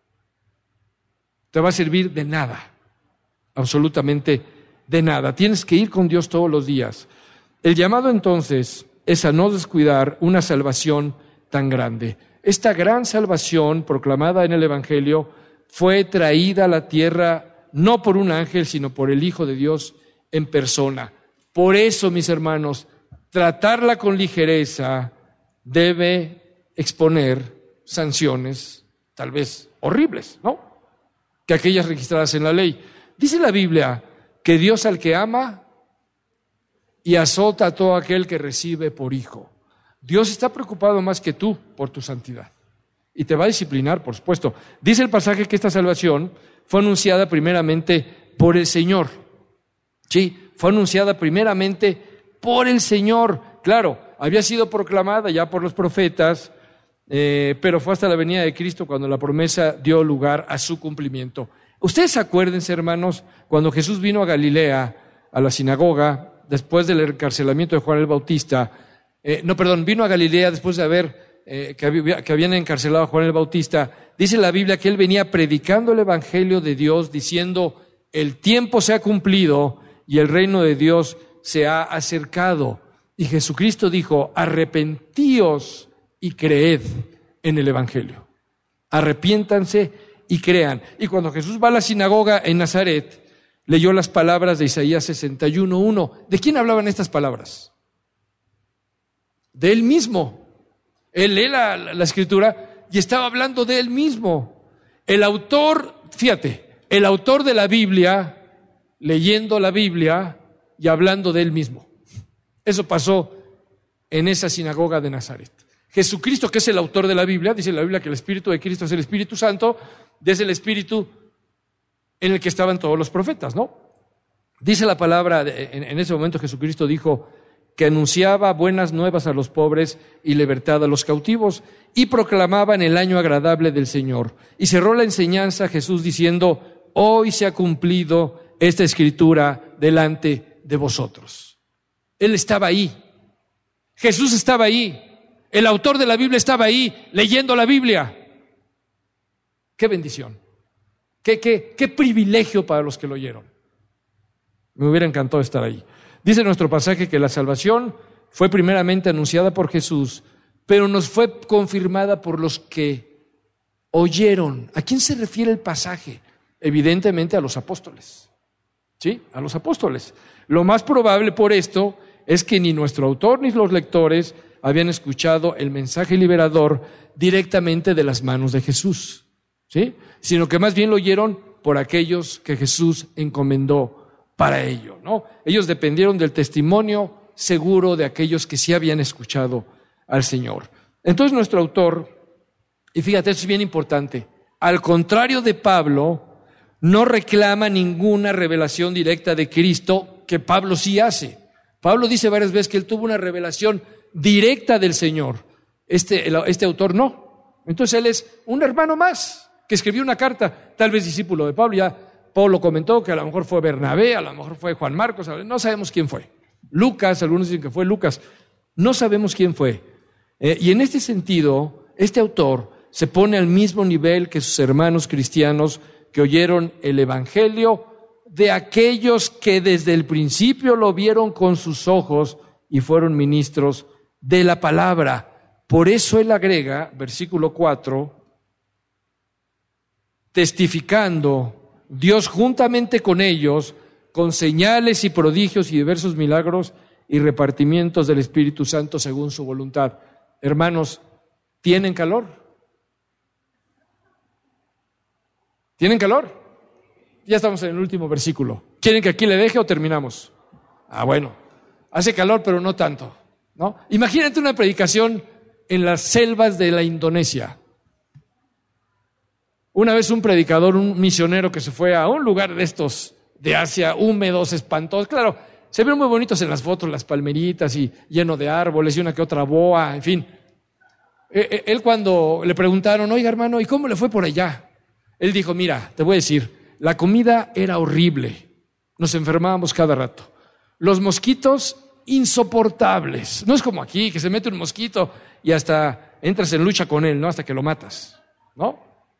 Te va a servir de nada, absolutamente de nada. Tienes que ir con Dios todos los días. El llamado entonces es a no descuidar una salvación tan grande. Esta gran salvación proclamada en el Evangelio fue traída a la tierra no por un ángel, sino por el Hijo de Dios en persona. Por eso, mis hermanos, tratarla con ligereza debe exponer sanciones tal vez horribles, ¿no? que aquellas registradas en la ley. Dice la Biblia que Dios al que ama y azota a todo aquel que recibe por hijo. Dios está preocupado más que tú por tu santidad y te va a disciplinar, por supuesto. Dice el pasaje que esta salvación fue anunciada primeramente por el Señor. Sí, fue anunciada primeramente por el Señor. Claro, había sido proclamada ya por los profetas, eh, pero fue hasta la venida de Cristo cuando la promesa dio lugar a su cumplimiento. Ustedes acuérdense, hermanos, cuando Jesús vino a Galilea, a la sinagoga, después del encarcelamiento de Juan el Bautista, eh, no, perdón, vino a Galilea después de haber, eh, que, había, que habían encarcelado a Juan el Bautista. Dice la Biblia que él venía predicando el evangelio de Dios, diciendo, el tiempo se ha cumplido y el reino de Dios se ha acercado. Y Jesucristo dijo, arrepentíos y creed en el evangelio. Arrepiéntanse y crean. Y cuando Jesús va a la sinagoga en Nazaret, leyó las palabras de Isaías sesenta y uno uno. ¿De quién hablaban estas palabras? De él mismo. Él lee la, la, la escritura y estaba hablando de él mismo. El autor, fíjate, el autor de la Biblia, leyendo la Biblia y hablando de él mismo. Eso pasó en esa sinagoga de Nazaret. Jesucristo, que es el autor de la Biblia, dice la Biblia que el Espíritu de Cristo es el Espíritu Santo, es el Espíritu en el que estaban todos los profetas, ¿no? Dice la palabra, en, en ese momento Jesucristo dijo que anunciaba buenas nuevas a los pobres y libertad a los cautivos y proclamaban el año agradable del Señor. Y cerró la enseñanza Jesús diciendo, hoy se ha cumplido esta escritura delante de vosotros. Él estaba ahí. Jesús estaba ahí. El autor de la Biblia estaba ahí leyendo la Biblia. ¡Qué bendición! ¡Qué, qué, qué privilegio para los que lo oyeron! Me hubiera encantado estar ahí. Dice nuestro pasaje que la salvación fue primeramente anunciada por Jesús, pero nos fue confirmada por los que oyeron. ¿A quién se refiere el pasaje? Evidentemente a los apóstoles. ¿Sí? A los apóstoles. Lo más probable por esto es que ni nuestro autor ni los lectores habían escuchado el mensaje liberador directamente de las manos de Jesús, ¿sí? Sino que más bien lo oyeron por aquellos que Jesús encomendó para ello, ¿no? Ellos dependieron del testimonio seguro de aquellos que sí habían escuchado al Señor. Entonces nuestro autor, y fíjate, esto es bien importante, al contrario de Pablo, no reclama ninguna revelación directa de Cristo que Pablo sí hace. Pablo dice varias veces que él tuvo una revelación directa del Señor. Este, este autor no. Entonces él es un hermano más que escribió una carta, tal vez discípulo de Pablo. Ya Pablo comentó que a lo mejor fue Bernabé, a lo mejor fue Juan Marcos, no sabemos quién fue. Lucas, algunos dicen que fue Lucas. No sabemos quién fue. Eh, y en este sentido, este autor se pone al mismo nivel que sus hermanos cristianos que oyeron el Evangelio, de aquellos que desde el principio lo vieron con sus ojos y fueron ministros de la palabra. Por eso él agrega, versículo cuatro, testificando Dios juntamente con ellos, con señales y prodigios y diversos milagros y repartimientos del Espíritu Santo según su voluntad. Hermanos, ¿tienen calor? ¿Tienen calor? Ya estamos en el último versículo. ¿Quieren que aquí le deje o terminamos? Ah, bueno. Hace calor, pero no tanto, ¿no? Imagínate una predicación en las selvas de la Indonesia. Una vez un predicador, un misionero que se fue a un lugar de estos de Asia, húmedos, espantosos. Claro, se ven muy bonitos en las fotos, las palmeritas y lleno de árboles y una que otra boa, en fin. Él cuando le preguntaron, oiga hermano, ¿y cómo le fue por allá? Él dijo, mira, te voy a decir, la comida era horrible, nos enfermábamos cada rato. Los mosquitos, insoportables. No es como aquí, que se mete un mosquito y hasta entras en lucha con él, ¿no? Hasta que lo matas, ¿no?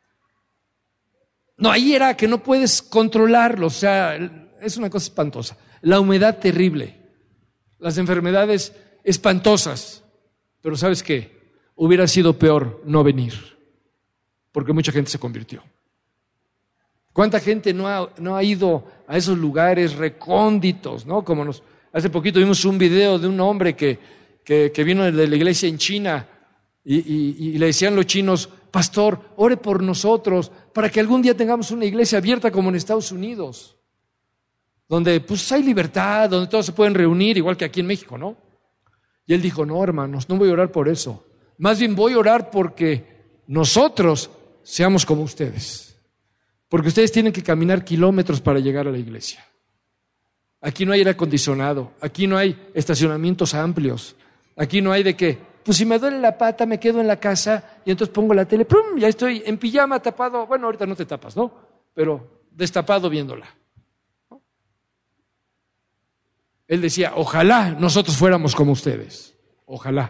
No, ahí era que no puedes controlarlo, o sea, es una cosa espantosa. La humedad terrible, las enfermedades espantosas. Pero ¿sabes qué? Hubiera sido peor no venir, porque mucha gente se convirtió. ¿Cuánta gente no ha, no ha ido a esos lugares recónditos, ¿no? Como nos, hace poquito vimos un video de un hombre que, que, que vino de la iglesia en China y, y, y le decían los chinos, pastor, ore por nosotros para que algún día tengamos una iglesia abierta como en Estados Unidos, donde pues hay libertad, donde todos se pueden reunir, igual que aquí en México, ¿no? Y él dijo, no, hermanos, no voy a orar por eso. Más bien voy a orar porque nosotros seamos como ustedes. Porque ustedes tienen que caminar kilómetros para llegar a la iglesia. Aquí no hay aire acondicionado, aquí no hay estacionamientos amplios, aquí no hay de que, pues si me duele la pata me quedo en la casa y entonces pongo la tele, ¡pum!, ya estoy en pijama tapado, bueno, ahorita no te tapas, ¿no? Pero destapado viéndola. ¿No? Él decía, ojalá nosotros fuéramos como ustedes, ojalá.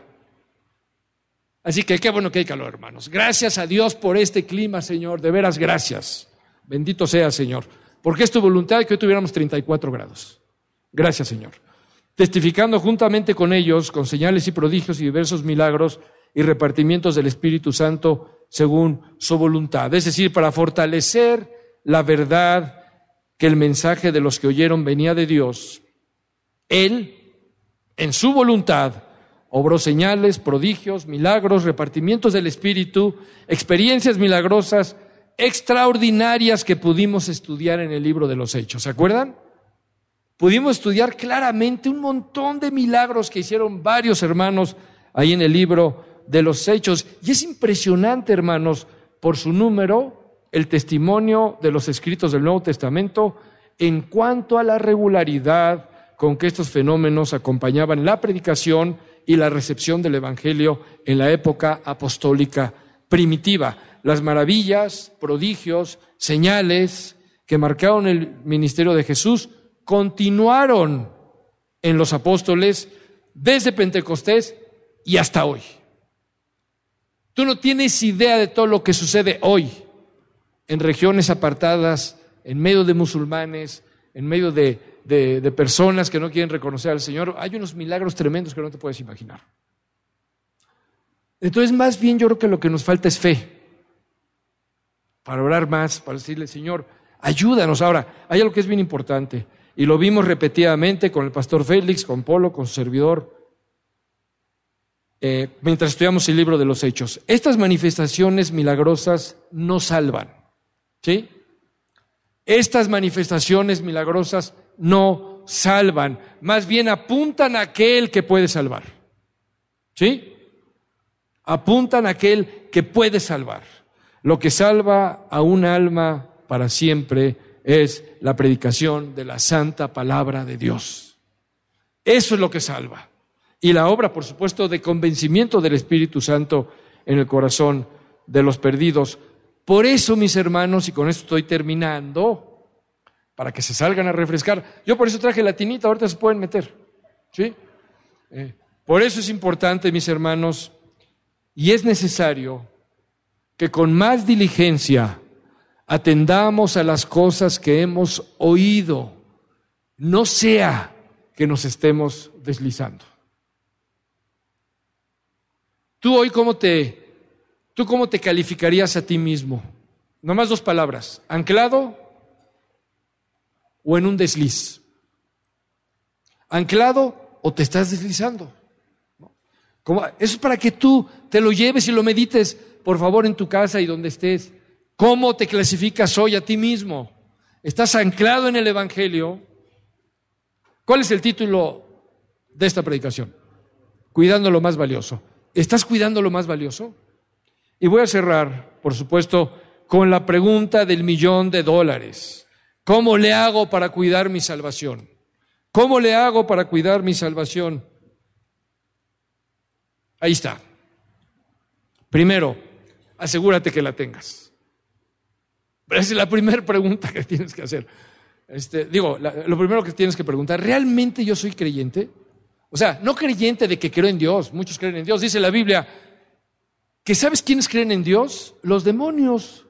Así que qué bueno que hay calor, hermanos. Gracias a Dios por este clima, Señor, de veras gracias. Bendito sea, Señor, porque es tu voluntad que hoy tuviéramos treinta y cuatro grados. Gracias, Señor. Testificando juntamente con ellos, con señales y prodigios y diversos milagros y repartimientos del Espíritu Santo según su voluntad. Es decir, para fortalecer la verdad que el mensaje de los que oyeron venía de Dios, Él, en su voluntad, obró señales, prodigios, milagros, repartimientos del Espíritu, experiencias milagrosas, extraordinarias que pudimos estudiar en el libro de los Hechos. ¿Se acuerdan? Pudimos estudiar claramente un montón de milagros que hicieron varios hermanos ahí en el libro de los Hechos. Y es impresionante, hermanos, por su número, el testimonio de los escritos del Nuevo Testamento en cuanto a la regularidad con que estos fenómenos acompañaban la predicación y la recepción del Evangelio en la época apostólica primitiva. Las maravillas, prodigios, señales que marcaron el ministerio de Jesús continuaron en los apóstoles desde Pentecostés y hasta hoy. Tú no tienes idea de todo lo que sucede hoy en regiones apartadas, en medio de musulmanes, en medio de, de, de personas que no quieren reconocer al Señor. Hay unos milagros tremendos que no te puedes imaginar. Entonces, más bien yo creo que lo que nos falta es fe para orar más, para decirle, Señor, ayúdanos. Ahora, hay algo que es bien importante. Y lo vimos repetidamente con el pastor Félix, con Polo, con su servidor, eh, mientras estudiamos el libro de los Hechos. Estas manifestaciones milagrosas no salvan, ¿sí? Estas manifestaciones milagrosas no salvan, más bien apuntan a aquel que puede salvar, ¿sí? Apuntan a aquel que puede salvar. Lo que salva a un alma para siempre es la predicación de la santa palabra de Dios. Eso es lo que salva. Y la obra, por supuesto, de convencimiento del Espíritu Santo en el corazón de los perdidos. Por eso, mis hermanos, y con esto estoy terminando, para que se salgan a refrescar. Yo por eso traje la tinita, ahorita se pueden meter, ¿sí? Eh, por eso es importante, mis hermanos, y es necesario que con más diligencia atendamos a las cosas que hemos oído, no sea que nos estemos deslizando. Tú hoy, ¿cómo te, tú cómo te calificarías a ti mismo? Nomás dos palabras, ¿anclado o en un desliz? ¿Anclado o te estás deslizando? Como, eso es para que tú te lo lleves y lo medites, por favor, en tu casa y donde estés. ¿Cómo te clasificas hoy a ti mismo? ¿Estás anclado en el Evangelio? ¿Cuál es el título de esta predicación? Cuidando lo más valioso. ¿Estás cuidando lo más valioso? Y voy a cerrar, por supuesto, con la pregunta del millón de dólares. ¿Cómo le hago para cuidar mi salvación? ¿Cómo le hago para cuidar mi salvación? Ahí está. Primero, asegúrate que la tengas. Esa es la primera pregunta que tienes que hacer. Este, digo, la, lo primero que tienes que preguntar, ¿realmente yo soy creyente? O sea, no creyente de que creo en Dios, muchos creen en Dios. Dice la Biblia, que ¿sabes quiénes creen en Dios? Los demonios.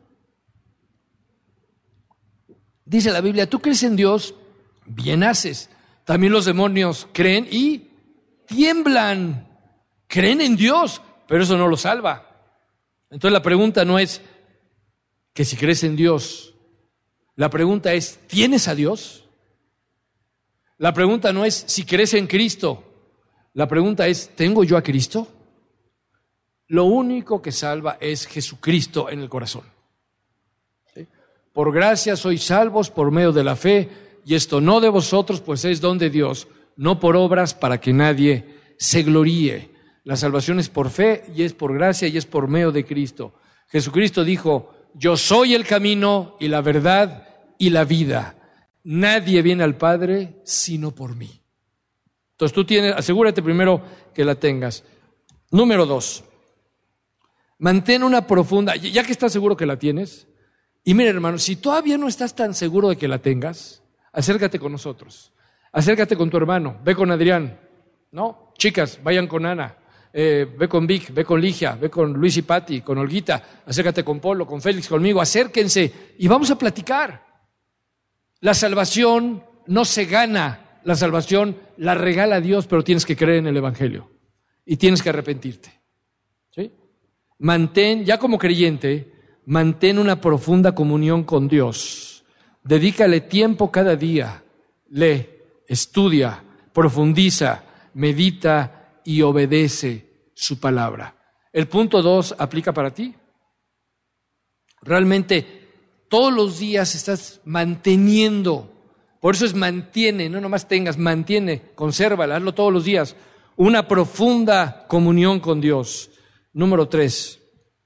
Dice la Biblia, tú crees en Dios, bien haces. También los demonios creen y tiemblan. Creen en Dios, pero eso no los salva. Entonces la pregunta no es que si crees en Dios, la pregunta es, ¿tienes a Dios? La pregunta no es si crees en Cristo, la pregunta es, ¿tengo yo a Cristo? Lo único que salva es Jesucristo en el corazón. ¿Sí? Por gracia sois salvos por medio de la fe, y esto no de vosotros, pues es don de Dios, no por obras para que nadie se gloríe. La salvación es por fe y es por gracia y es por medio de Cristo. Jesucristo dijo: yo soy el camino y la verdad y la vida. Nadie viene al Padre sino por mí. Entonces tú tienes, asegúrate primero que la tengas. Número dos, mantén una profunda, ya que estás seguro que la tienes, y mira hermano, si todavía no estás tan seguro de que la tengas, acércate con nosotros, acércate con tu hermano, ve con Adrián, ¿no? Chicas, vayan con Ana, eh, ve con Vic, ve con Ligia, ve con Luis y Pati, con Olguita, acércate con Polo, con Félix, conmigo, acérquense y vamos a platicar. La salvación no se gana, la salvación la regala Dios, pero tienes que creer en el Evangelio y tienes que arrepentirte. ¿Sí? Mantén, ya como creyente, mantén una profunda comunión con Dios. Dedícale tiempo cada día, lee, estudia, profundiza, medita y obedece su palabra. El punto dos aplica para ti. Realmente todos los días estás manteniendo, por eso es mantiene, no nomás tengas, mantiene, consérvala, hazlo todos los días, una profunda comunión con Dios. Número tres,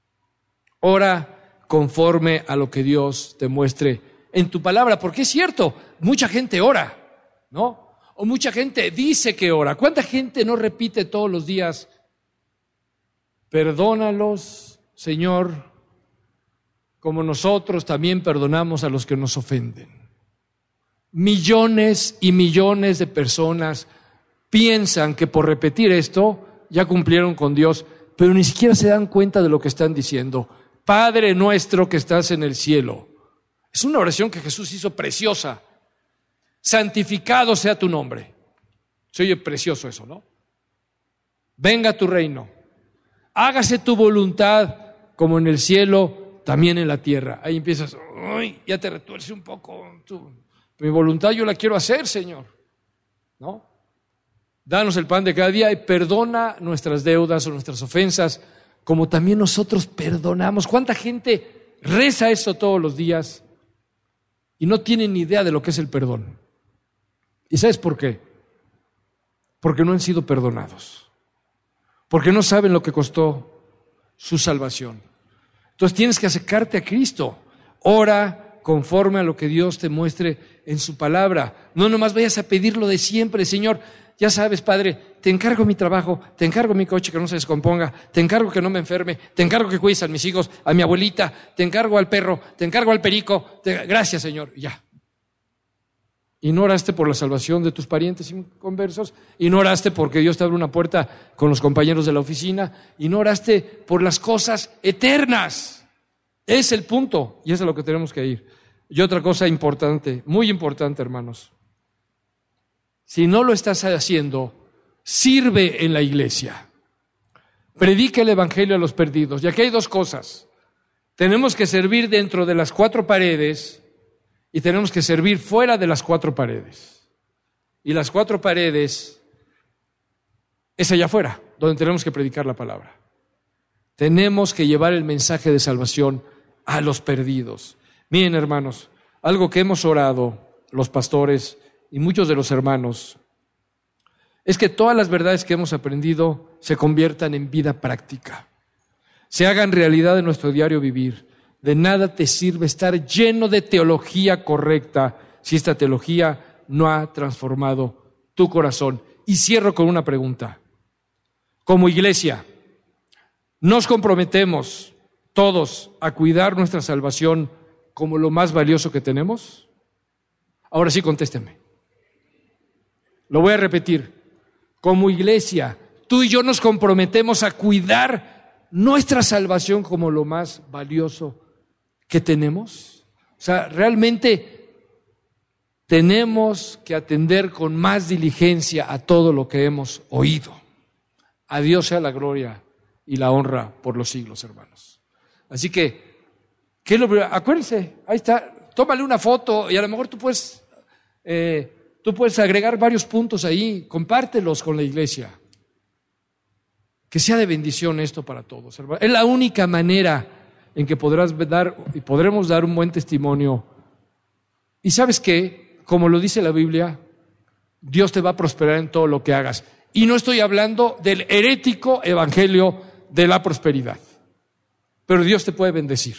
ora conforme a lo que Dios te muestre en tu palabra, porque es cierto, mucha gente ora, ¿no? O mucha gente dice que ora. ¿Cuánta gente no repite todos los días: perdónalos, Señor, como nosotros también perdonamos a los que nos ofenden? Millones y millones de personas piensan que por repetir esto ya cumplieron con Dios, pero ni siquiera se dan cuenta de lo que están diciendo. Padre nuestro que estás en el cielo. Es una oración que Jesús hizo preciosa. Santificado sea tu nombre. Se oye precioso eso, ¿no? Venga tu reino. Hágase tu voluntad como en el cielo, también en la tierra. Ahí empiezas, uy, ya te retuerce un poco. Tu, mi voluntad yo la quiero hacer, Señor, ¿no? Danos el pan de cada día y perdona nuestras deudas o nuestras ofensas, como también nosotros perdonamos. ¿Cuánta gente reza eso todos los días y no tiene ni idea de lo que es el perdón? ¿Y sabes por qué? Porque no han sido perdonados, porque no saben lo que costó su salvación. Entonces tienes que acercarte a Cristo. Ora conforme a lo que Dios te muestre en su palabra. No nomás vayas a pedirlo de siempre: Señor, ya sabes, Padre, te encargo mi trabajo, te encargo mi coche que no se descomponga, te encargo que no me enferme, te encargo que cuides a mis hijos, a mi abuelita, te encargo al perro, te encargo al perico. Te... Gracias, Señor. Ya. Y no oraste por la salvación de tus parientes inconversos, y no oraste porque Dios te abre una puerta con los compañeros de la oficina, y no oraste por las cosas eternas. Es el punto, y es a lo que tenemos que ir. Y otra cosa importante, muy importante, hermanos. Si no lo estás haciendo, sirve en la iglesia. Predica el evangelio a los perdidos. Y aquí hay dos cosas. Tenemos que servir dentro de las cuatro paredes y tenemos que servir fuera de las cuatro paredes. Y las cuatro paredes es allá afuera, donde tenemos que predicar la palabra. Tenemos que llevar el mensaje de salvación a los perdidos. Miren, hermanos, algo que hemos orado los pastores y muchos de los hermanos es que todas las verdades que hemos aprendido se conviertan en vida práctica, se hagan realidad en nuestro diario vivir. De nada te sirve estar lleno de teología correcta si esta teología no ha transformado tu corazón. Y cierro con una pregunta. Como iglesia, ¿nos comprometemos todos a cuidar nuestra salvación como lo más valioso que tenemos? Ahora sí, contésteme. Lo voy a repetir. Como iglesia, tú y yo nos comprometemos a cuidar nuestra salvación como lo más valioso que tenemos. O sea, realmente tenemos que atender con más diligencia a todo lo que hemos oído. A Dios sea la gloria y la honra por los siglos, hermanos. Así que, ¿qué es lo primero? Acuérdense, ahí está, tómale una foto y a lo mejor tú puedes... Eh, Tú puedes agregar varios puntos ahí, compártelos con la iglesia. Que sea de bendición esto para todos, hermano. Es la única manera en que podrás dar y podremos dar un buen testimonio. Y ¿sabes qué? Como lo dice la Biblia, Dios te va a prosperar en todo lo que hagas. Y no estoy hablando del herético evangelio de la prosperidad, pero Dios te puede bendecir.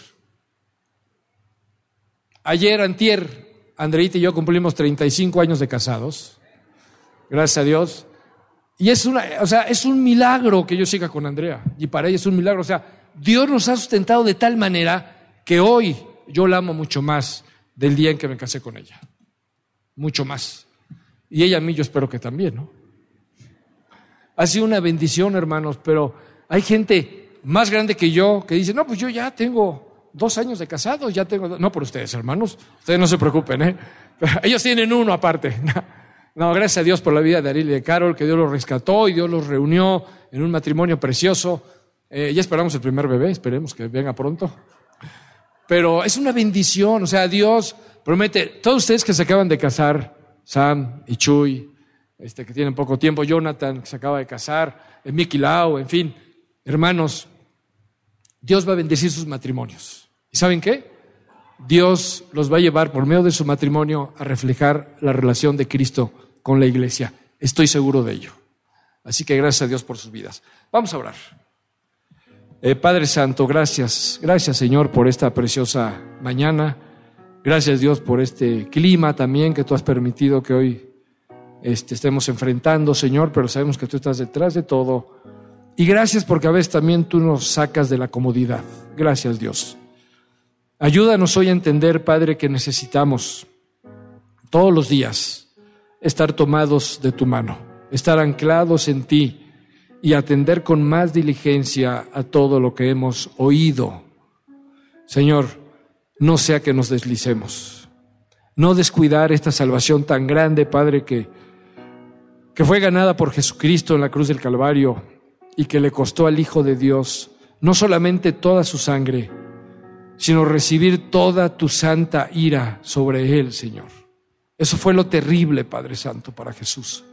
Ayer, antier, Andreita y yo cumplimos treinta y cinco años de casados, gracias a Dios. Y es una, o sea, es un milagro que yo siga con Andrea, y para ella es un milagro. O sea, Dios nos ha sustentado de tal manera que hoy yo la amo mucho más del día en que me casé con ella, mucho más. Y ella a mí yo espero que también, ¿no? Ha sido una bendición, hermanos, pero hay gente más grande que yo que dice, no, pues yo ya tengo dos años de casado, ya tengo... dos. No, por ustedes, hermanos, ustedes no se preocupen, ¿eh? Ellos tienen uno aparte. No, gracias a Dios por la vida de Ariel y de Carol, que Dios los rescató y Dios los reunió en un matrimonio precioso. Eh, ya esperamos el primer bebé, esperemos que venga pronto. Pero es una bendición, o sea, Dios promete, todos ustedes que se acaban de casar, Sam y Chuy, este, que tienen poco tiempo, Jonathan, que se acaba de casar, eh, Miki Lau, en fin, hermanos, Dios va a bendecir sus matrimonios. ¿Y saben qué? Dios los va a llevar por medio de su matrimonio a reflejar la relación de Cristo con la iglesia. Estoy seguro de ello. Así que gracias a Dios por sus vidas. Vamos a orar. Eh, Padre Santo, gracias. Gracias, Señor, por esta preciosa mañana. Gracias, Dios, por este clima también que tú has permitido que hoy este, estemos enfrentando, Señor, pero sabemos que tú estás detrás de todo. Y gracias porque a veces también tú nos sacas de la comodidad. Gracias, Dios. Ayúdanos hoy a entender, Padre, que necesitamos todos los días estar tomados de tu mano, estar anclados en ti y atender con más diligencia a todo lo que hemos oído. Señor, no sea que nos deslicemos, no descuidar esta salvación tan grande, Padre, que, que fue ganada por Jesucristo en la cruz del Calvario y que le costó al Hijo de Dios no solamente toda su sangre, sino recibir toda tu santa ira sobre él, Señor. Eso fue lo terrible, Padre Santo, para Jesús.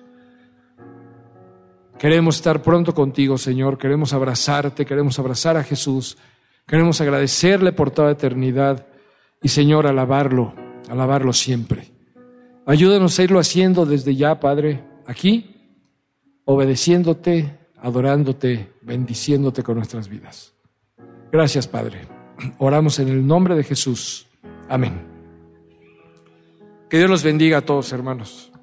Queremos estar pronto contigo, Señor. Queremos abrazarte, queremos abrazar a Jesús. Queremos agradecerle por toda eternidad y, Señor, alabarlo, alabarlo siempre. Ayúdanos a irlo haciendo desde ya, Padre, aquí, obedeciéndote, adorándote, bendiciéndote con nuestras vidas. Gracias, Padre. Oramos en el nombre de Jesús. Amén. Que Dios los bendiga a todos, hermanos.